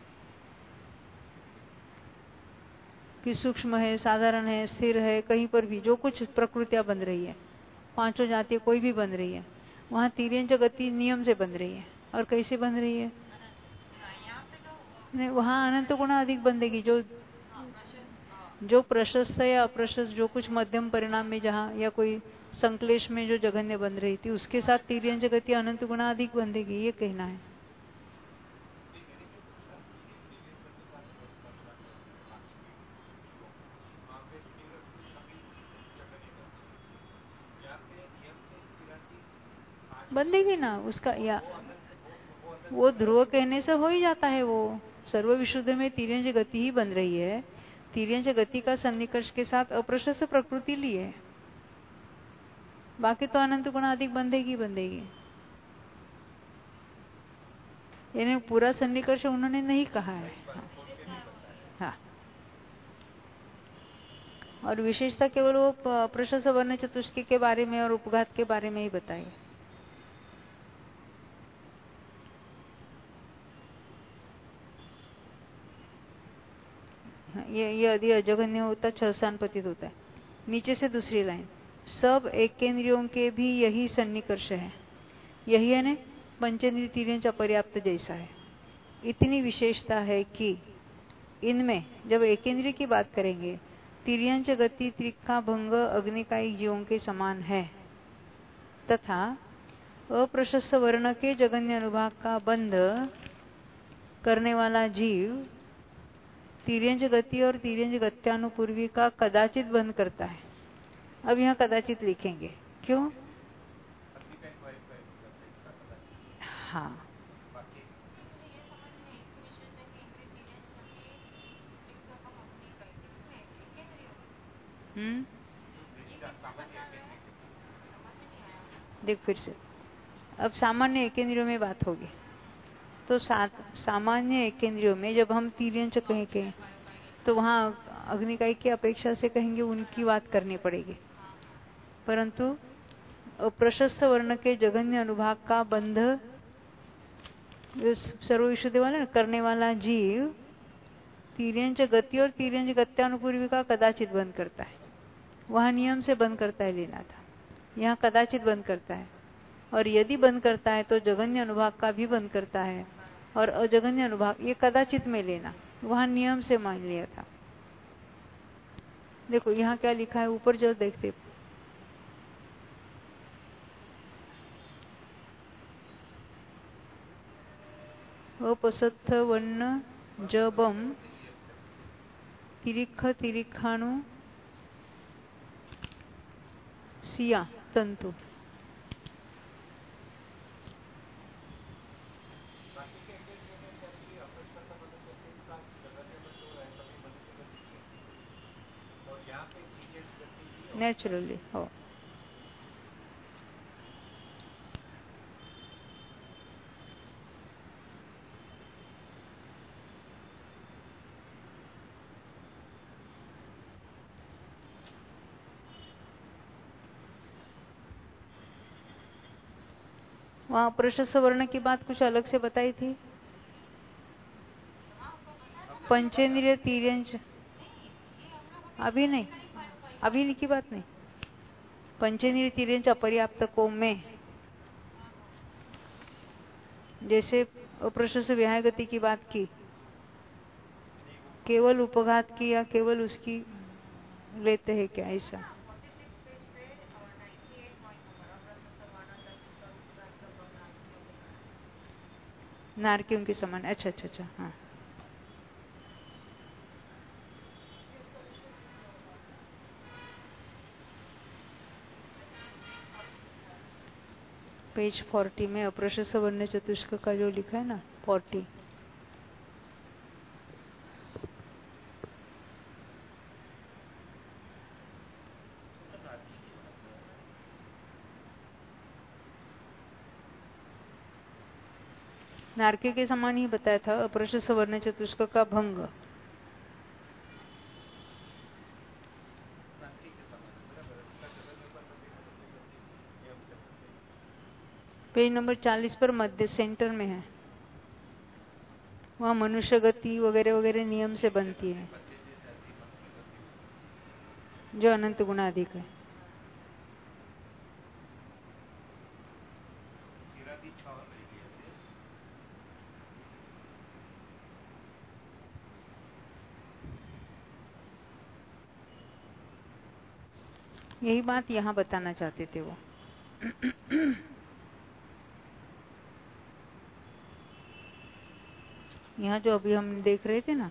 कि सूक्ष्म है, साधारण है, स्थिर है, कहीं पर भी जो कुछ प्रकृतियां बन रही है, पांचों जातियां कोई भी बन रही है, वहां तिर्यंच गति नियम से बन रही है। और कैसे बन रही है? नहीं, वहां अनंत गुना अधिक बंधेगी। जो प्रशस्त या अप्रशस्त जो कुछ मध्यम परिणाम में जहां या कोई संक्लेश में जो जघन्य बन रही थी, उसके साथ तिर्यंच गति अनंत गुना अधिक बंधेगी, ये कहना है। बंधेगी ना उसका, या वो ध्रुव कहने से हो ही जाता है। वो सर्व विशुद्ध में तिर्यंच गति ही बन रही है। तिर्यंच गति का सन्निकर्ष के साथ अप्रशस्त प्रकृति ली है, बाकी तो अनंत गुना अधिक बंधेगी बंधेगी। यानी पूरा सन्निकर्ष उन्होंने नहीं कहा है। हाँ, और विशेषता केवल वो प्रशस्त वर्ण चतुष्की के बारे में और उपघात के बारे में ही बताए। ये यदि अजघन्य होता 6 स्थान पतित होता है। नीचे से दूसरी लाइन, सब एकेंद्रियों के भी यही सन्निकर्ष है। यही है ना पंचेंद्रिय तिर्यंच अपर्याप्त जैसा है। इतनी विशेषता है कि इनमें जब एकेंद्रिय की बात करेंगे, तिर्यंच गति त्रिका भंग अग्निकायिक जीवों के समान है, तथा अप्रशस्त वर्ण के जघन्य अनुभाग का बंध करने वाला जीव तिर्यंच गति और तिर्यंच गत्यानुपूर्वी का कदाचित बंद करता है। अब यहाँ कदाचित लिखेंगे, क्यों? हाँ, देख फिर से, अब सामान्य एकेंद्रियों में बात होगी, तो सामान्य एकेंद्रियों में जब हम तिर्यंच कहेंगे तो वहां अग्निकाय की अपेक्षा से कहेंगे उनकी बात करनी पड़ेगी। परंतु प्रशस्त वर्ण के जघन्य अनुभाग का बंध सर्व विशुद्धि वाला करने वाला जीव तिर्यंच गति और तिर्यंच गत्यानुपूर्वी का कदाचित बंद करता है। वहां नियम से बंद करता है लेना था, यहाँ कदाचित बंद करता है। और यदि बंद करता है तो जघन्य अनुभाग का भी बंद करता है, और अजघन्य अनुभाग ये कदाचित में लेना, वहां नियम से मान लिया था। देखो यहाँ क्या लिखा है, ऊपर जो देखते, अपसत्थ वर्ण जबम तिरिख तिरिखाणु सिया तंतु। नेचुरली हो। वहां प्रशस्त वर्ण की बात कुछ अलग से बताई थी। पंचेंद्रिय तिर्यंच अभी नहीं, अभी की बात नहीं। पंचेंद्रिय तिर्यंच अपर्याप्तकों में जैसे अप्रशस्त विहाय गति की बात की, केवल उपघात की या केवल उसकी लेते हैं क्या ऐसा? नारकियों के समान। अच्छा अच्छा अच्छा, हाँ। पेज 40 में अप्रशस्त वर्ण चतुष्क का जो लिखा है ना 40, नारके के समान ही बताया था, अप्रशस्त वर्ण चतुष्क का भंग। पेज नंबर 40 पर मध्य सेंटर में है, वहां मनुष्य गति वगैरह वगैरह नियम से बनती है, जो अनंत गुना अधिक है। यही बात यहां बताना चाहते थे वो। यहाँ जो अभी हम देख रहे थे ना,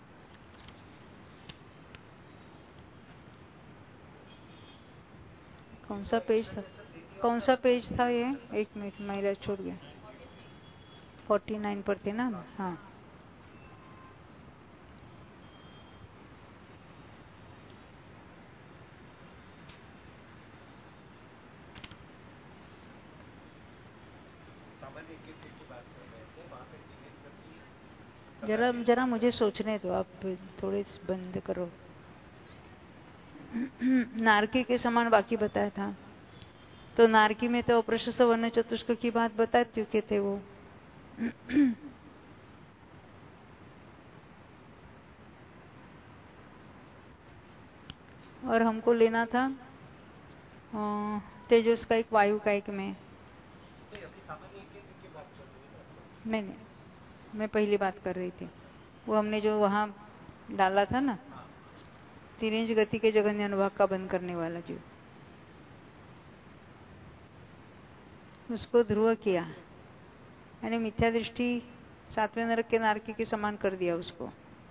कौन सा पेज था, कौन सा पेज था ये? एक मिनट, मेरा छोड़ गया। 49 पर थे ना? हाँ, जरा मुझे सोचने दो, आप थोड़े बंद करो। नारकी के समान बाकी बताया था, तो नारकी में तो अप्रशस्त वर्ण चतुष्क की बात बता चुके थे वो। और हमको लेना था तेजस का एक, वायु का एक में। नहीं, मैं पहली बात कर रही थी, वो हमने जो वहां डाला था ना, तिरंज गति के जगन्य अनुभाग का बंद करने वाला जो, उसको ध्रुव किया, यानी मिथ्या दृष्टि 7वें नरक के नारकी के समान कर दिया उसको।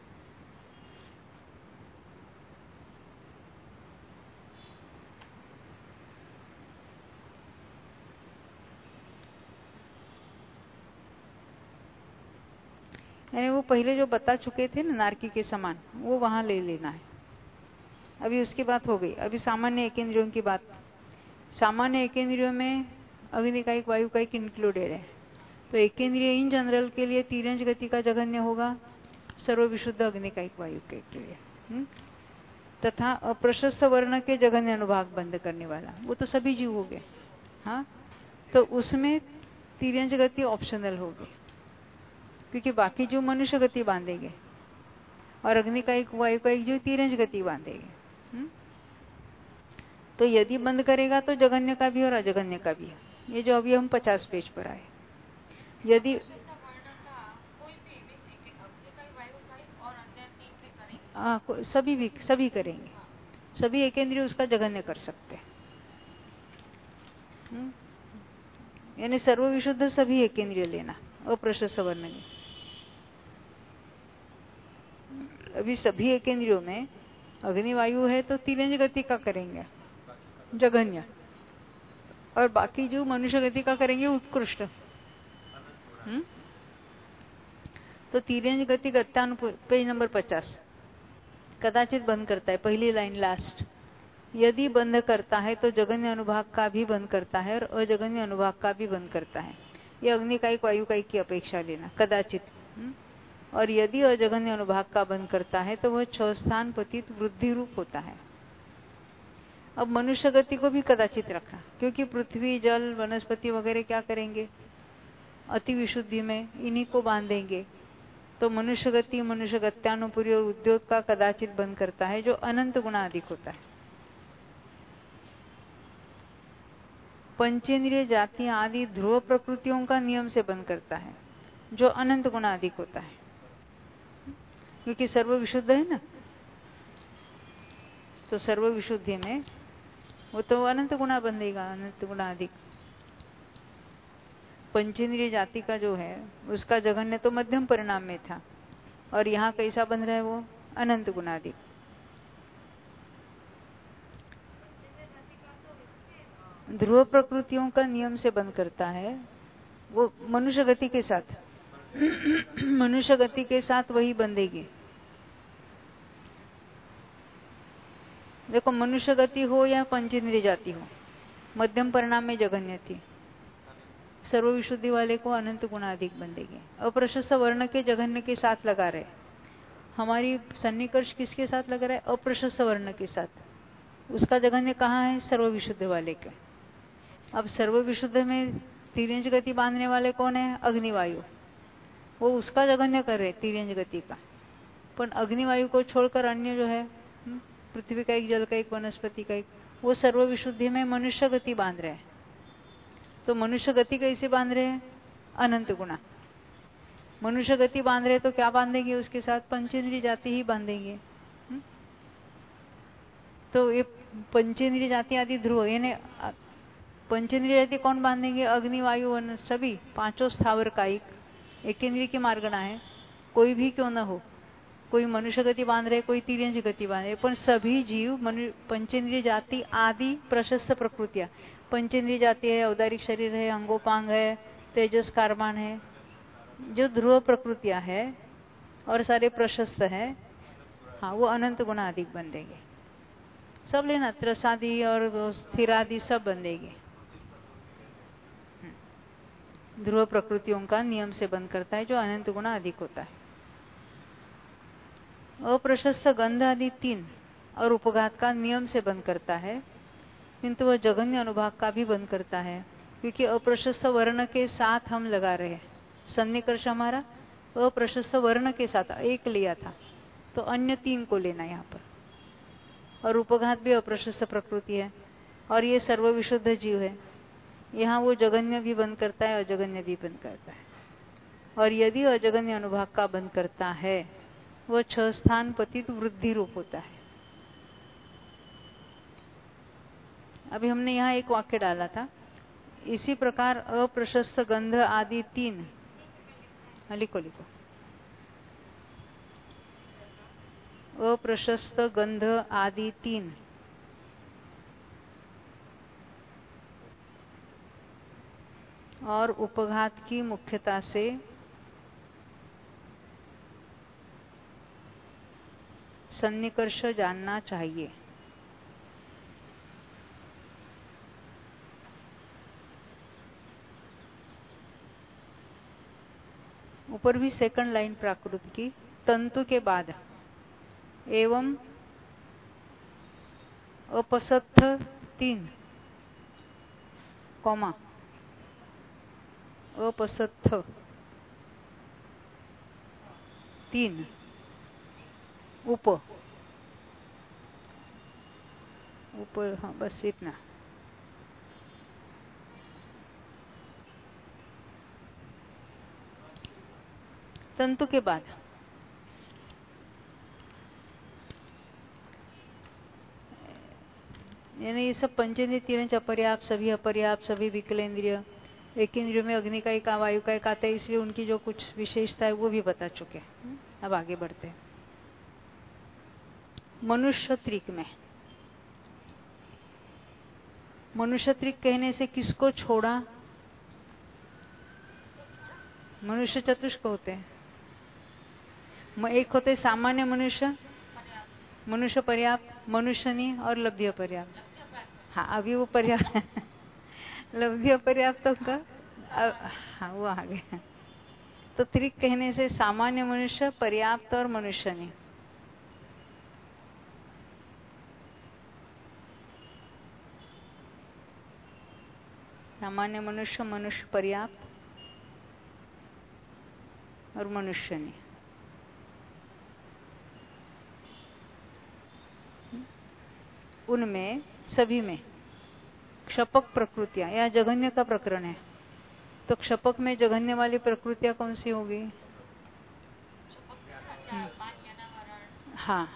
यानी वो पहले जो बता चुके थे ना नारकी के समान, वो वहां ले लेना है। अभी उसकी बात हो गई, अभी सामान्य एकेंद्रियों की बात। सामान्य एकेंद्रियों में अग्निकायिक वायुकायिक इंक्लूडेड है, तो एकेंद्रिय इन जनरल के लिए तिरंज गति का जघन्य होगा सर्व विशुद्ध अग्निकायिक वायुकायिक के लिए, तथा अप्रशस्त वर्ण के जघन्य अनुभाग बंद करने वाला, वो तो सभी जीव हो गए। हाँ, तो उसमें तिरंज गति ऑप्शनल होगी, क्योंकि बाकी जो मनुष्य गति बांधेंगे और अग्निकायिक वायुकायिक जो तिरंज गति बांधेंगे। तो यदि बंद करेगा तो जघन्य का भी और अजघन्य का भी। ये जो अभी हम 50 पेज पर आए, यदि सभी करेंगे, सभी एकेंद्रिय उसका जघन्य कर सकते हैं। यानी सर्व विशुद्ध सभी एकेंद्रिय लेना, अप्रशस्त वर्ण नहीं। अभी सभी एकेंद्रियों में अग्निवायु है तो तिरंज गति का करेंगे जघन्य, और बाकी जो मनुष्य गति का करेंगे उत्कृष्ट। तो तिरंज गति गत्यानु, पेज नंबर 50, कदाचित बंद करता है, पहली लाइन लास्ट। यदि बंद करता है तो जघन्य अनुभाग का भी बंद करता है और अजघन्य अनुभाग का भी बंद करता है। ये अग्निकायिक वायुकायिक की अपेक्षा लेना, कदाचित। और यदि अजघन्य अनुभाग का बंद करता है तो वह 6 स्थान पतित वृद्धि रूप होता है। अब मनुष्य गति को भी कदाचित रखना, क्योंकि पृथ्वी जल वनस्पति वगैरह क्या करेंगे, अति विशुद्धि में इन्हीं को बांधेंगे। तो मनुष्य गति, मनुष्य गत्यानुपुरी और उद्योग का कदाचित बंद करता है, जो अनंत गुना अधिक होता है। पंचेंद्रिय जाति आदि ध्रुव प्रकृतियों का नियम से बंद करता है, जो अनंत गुना अधिक होता है, क्योंकि सर्व विशुद्ध है ना। तो सर्व विशुद्धि में वो तो अनंत गुना बंधेगा, अनंत गुना अधिक। पंचेंद्रिय जाति का जो है उसका जघन्य तो मध्यम परिणाम में था, और यहाँ कैसा बन रहा है वो अनंत गुना अधिक। ध्रुव प्रकृतियों का नियम से बंद करता है, वो मनुष्य गति के साथ मनुष्य गति के साथ वही बंधेगी। देखो, मनुष्य गति हो या पंचेंद्रिय जाति हो, मध्यम परिणाम में जघन्य थी। सर्व विशुद्धि वाले को अनंत गुना अधिक बन देंगे। अप्रशस्त वर्ण के जघन्य के साथ लगा रहे, हमारी सन्निकर्ष किसके साथ लगा रहा है? अप्रशस्त वर्ण के साथ। उसका जघन्य कहाँ है? सर्व विशुद्ध वाले के। अब सर्व विशुद्ध में तिर्यंज गति बांधने वाले कौन है? अग्निवायु। वो उसका जघन्य कर रहे तिर्यंज गति का, पर अग्निवायु को छोड़कर अन्य जो है पृथ्वी का एक, जल का एक, वनस्पति का एक, वो सर्व विशुद्धि में मनुष्य गति बांध रहे हैं। तो मनुष्य गति कैसे बांध रहे हैं? अनंत गुना। मनुष्य गति बांध रहे तो क्या बांधेंगे? उसके साथ पंचेंद्रिय जाति ही बांधेंगे। तो ये पंचेंद्रिय जाति आदि ध्रुव, यानी पंचेंद्रिय जाति कौन बांधेंगे? अग्नि, वायु, वन, सभी पांचों स्थावर कायिक एक इंद्रिय की मार्गणा है, कोई भी क्यों ना हो। कोई मनुष्य गति बांध रहे, कोई तिर्यंज गति बांध रहे, पर सभी जीव पंचेंद्रिय जाति आदि प्रशस्त प्रकृतियां। पंचेंद्रिय जाति है, औदारिक शरीर है, अंगोपांग है, तेजस कारमान है, जो ध्रुव प्रकृतियां है और सारे प्रशस्त है, हाँ, वो अनंत गुना अधिक बन देंगे। सब लेना, त्रसादि और स्थिरादि सब बन देंगे। ध्रुव प्रकृतियों का नियम से बंद करता है, जो अनंत गुना अधिक होता है। अप्रशस्त गंध आदि 3 और उपघात का नियम से बंद करता है, किंतु वह जघन्य अनुभाग का भी बंद करता है, क्योंकि अप्रशस्त वर्ण के साथ हम लगा रहे हैं। सन्निकर्ष हमारा अप्रशस्त वर्ण के साथ एक लिया था, तो अन्य 3 को लेना यहाँ पर। और उपघात भी अप्रशस्त प्रकृति है, और ये सर्व विशुद्ध जीव है। यहाँ वो जघन्य भी बंद करता है, अजगन्य भी बंद करता है। और यदि अजगन्य अनुभाग का बंद करता है, वह 6 स्थान पतित वृद्धि रूप होता है। अभी हमने यहाँ एक वाक्य डाला था, इसी प्रकार अप्रशस्त गंध आदि 3, लिखो लिखो, अप्रशस्त गंध आदि 3 और उपघात की मुख्यता से सन्निकर्ष जानना चाहिए। ऊपर भी सेकंड लाइन प्राकृत की, तंतु के बाद एवं अपसत्थ 3, कॉमा अपसत्थ 3 ऊपर, हाँ बस इतना। तंतु के बाद यानी ये सब पंचेंद्रिय, तिर्यंज अपर्याप्त, सभी अपर्याप्त, सभी विकलेंद्रिय, एक इंद्रिय में अग्नि का एक, वायु का एक आता है, इसलिए उनकी जो कुछ विशेषता है वो भी बता चुके। अब आगे बढ़ते हैं। मनुष्य त्रिक में, मनुष्य त्रिक कहने से किसको छोड़ा? मनुष्य चतुष्क होते हैं। एक होते सामान्य मनुष्य, मनुष्य पर्याप्त, मनुष्यनी और लब्धि पर्याप्त। हाँ, अभी वो पर्याप्त लब्धि पर्याप्त का, हाँ वो आ गया। तो त्रिक कहने से सामान्य मनुष्य, पर्याप्त और मनुष्यनी। सामान्य मनुष्य, मनुष्य पर्याप्त और मनुष्यनी। उनमें सभी में क्षपक प्रकृतियां, यह जघन्य का प्रकरण है, तो क्षपक में जघन्य वाली प्रकृतियां कौन सी होगी? हाँ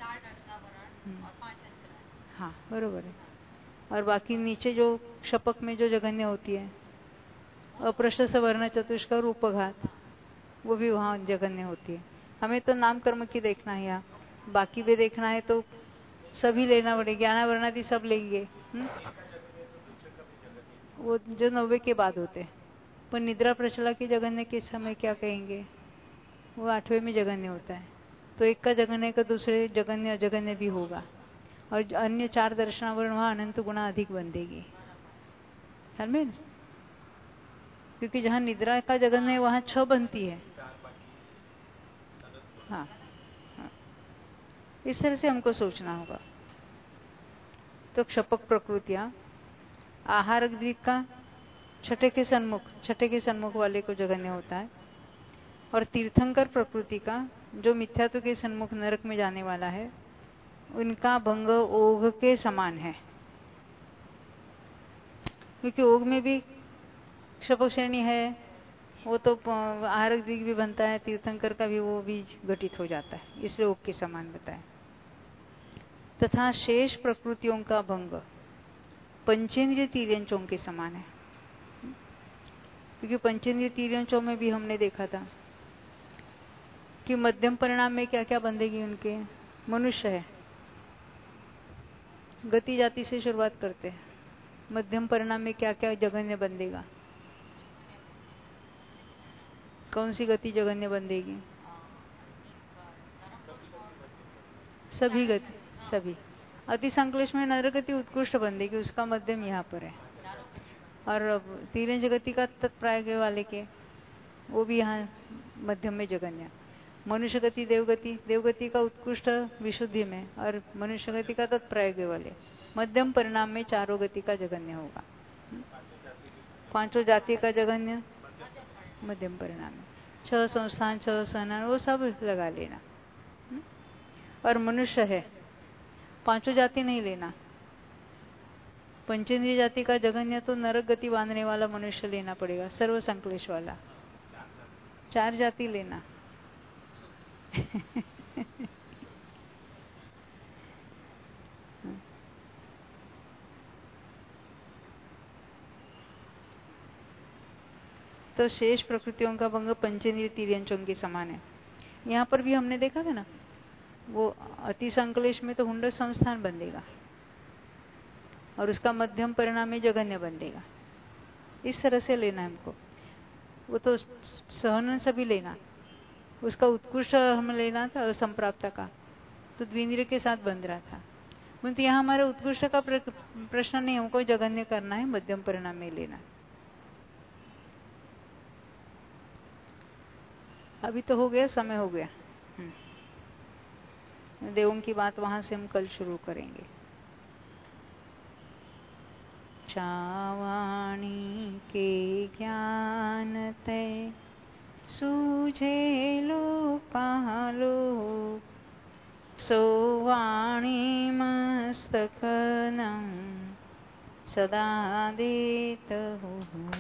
हाँ बरोबर है। और बाकी नीचे जो क्षपक में जो जघन्य होती है, अप्रशस्त वर्ण, चतुष्क और उपघात, वो भी वहां जघन्य होती है। हमें तो नाम कर्म की देखना है, यहाँ बाकी भी देखना है, तो सभी लेना पड़ेगा। ज्ञान वर्णादि सब लेंगे, वो जो 90 के बाद होते हैं। पर निद्रा प्रचला की जघन्य के समय क्या कहेंगे? वो 8वें में जघन्य होता है। तो एक का जघन्य का दूसरे जघन्य अजघन्य भी होगा, और अन्य 4 दर्शनावरण वहां अनंत गुना अधिक बन देगी। समझे? क्योंकि जहां निद्रा का जगन्य है वहां 6 बनती है। हाँ, हाँ, इस तरह से हमको सोचना होगा। तो क्षपक प्रकृतियां आहार द्वीप का छठे के सन्मुख वाले को जगन्य होता है, और तीर्थंकर प्रकृति का जो मिथ्यात्व के सन्मुख नरक में जाने वाला है, उनका भंग ओघ के समान है। क्योंकि ओघ में भी क्षपक श्रेणी है, वो तो आहारक द्वीप भी बनता है, तीर्थंकर का भी वो बीज घटित हो जाता है, इसलिए ओघ के समान बताए। तथा शेष प्रकृतियों का भंग पंचेंद्रिय तीर्यंचों के समान है। क्योंकि पंचेंद्रिय तीर्यंचों में भी हमने देखा था कि मध्यम परिणाम में क्या क्या बंधेगी उनके। मनुष्य है, गति जाति से शुरुआत करते हैं, मध्यम परिणाम में क्या क्या जगन्य बंधेगा। कौन सी गति जगन्य बंधेगी? सभी गति, सभी। अति संक्लेश में नर गति उत्कृष्ट बंधेगी, उसका मध्यम यहाँ पर है। और तीरंज गति का तत्प्राय वाले के वो भी यहाँ मध्यम में जगन्य। मनुष्य गति, देवगति का उत्कृष्ट विशुद्धि में, और मनुष्य गति का तत्प्रयोग वाले मध्यम परिणाम में चारों गति का जगन्य होगा। पांचों जाति का जगन्य मध्यम परिणाम में, 6 संस्थान 6 सना वो सब लगा लेना। और मनुष्य है, पांचों जाति नहीं लेना। पंचेंद्रिय जाति का जगन्य तो नरक गति बांधने वाला मनुष्य लेना पड़ेगा, सर्व संक्लेश वाला। 4 जाति लेना। तो शेष प्रकृतियों का भंग पंचेंद्रिय तीर्यंचों के समान है। यहाँ पर भी हमने देखा था ना, वो अति संक्लेश में तो हुंड संस्थान बंधेगा और उसका मध्यम परिणाम में जगन्य बंधेगा। इस तरह से लेना हमको। वो तो सहन सभी लेना, उसका उत्कृष्ट हम लेना था संप्राप्त का, तो द्विंद्रिय के साथ बंध रहा था। परंतु यहाँ हमारे उत्कृष्ट का प्रश्न नहीं, हमको जगन्य करना है, मध्यम परिणाम में लेना। अभी तो हो गया, समय हो गया। देवों की बात वहां से हम कल शुरू करेंगे। चावाणी के ज्ञान तय सूझे लो पालो, सोवाणी मस्तक सदा देत हो।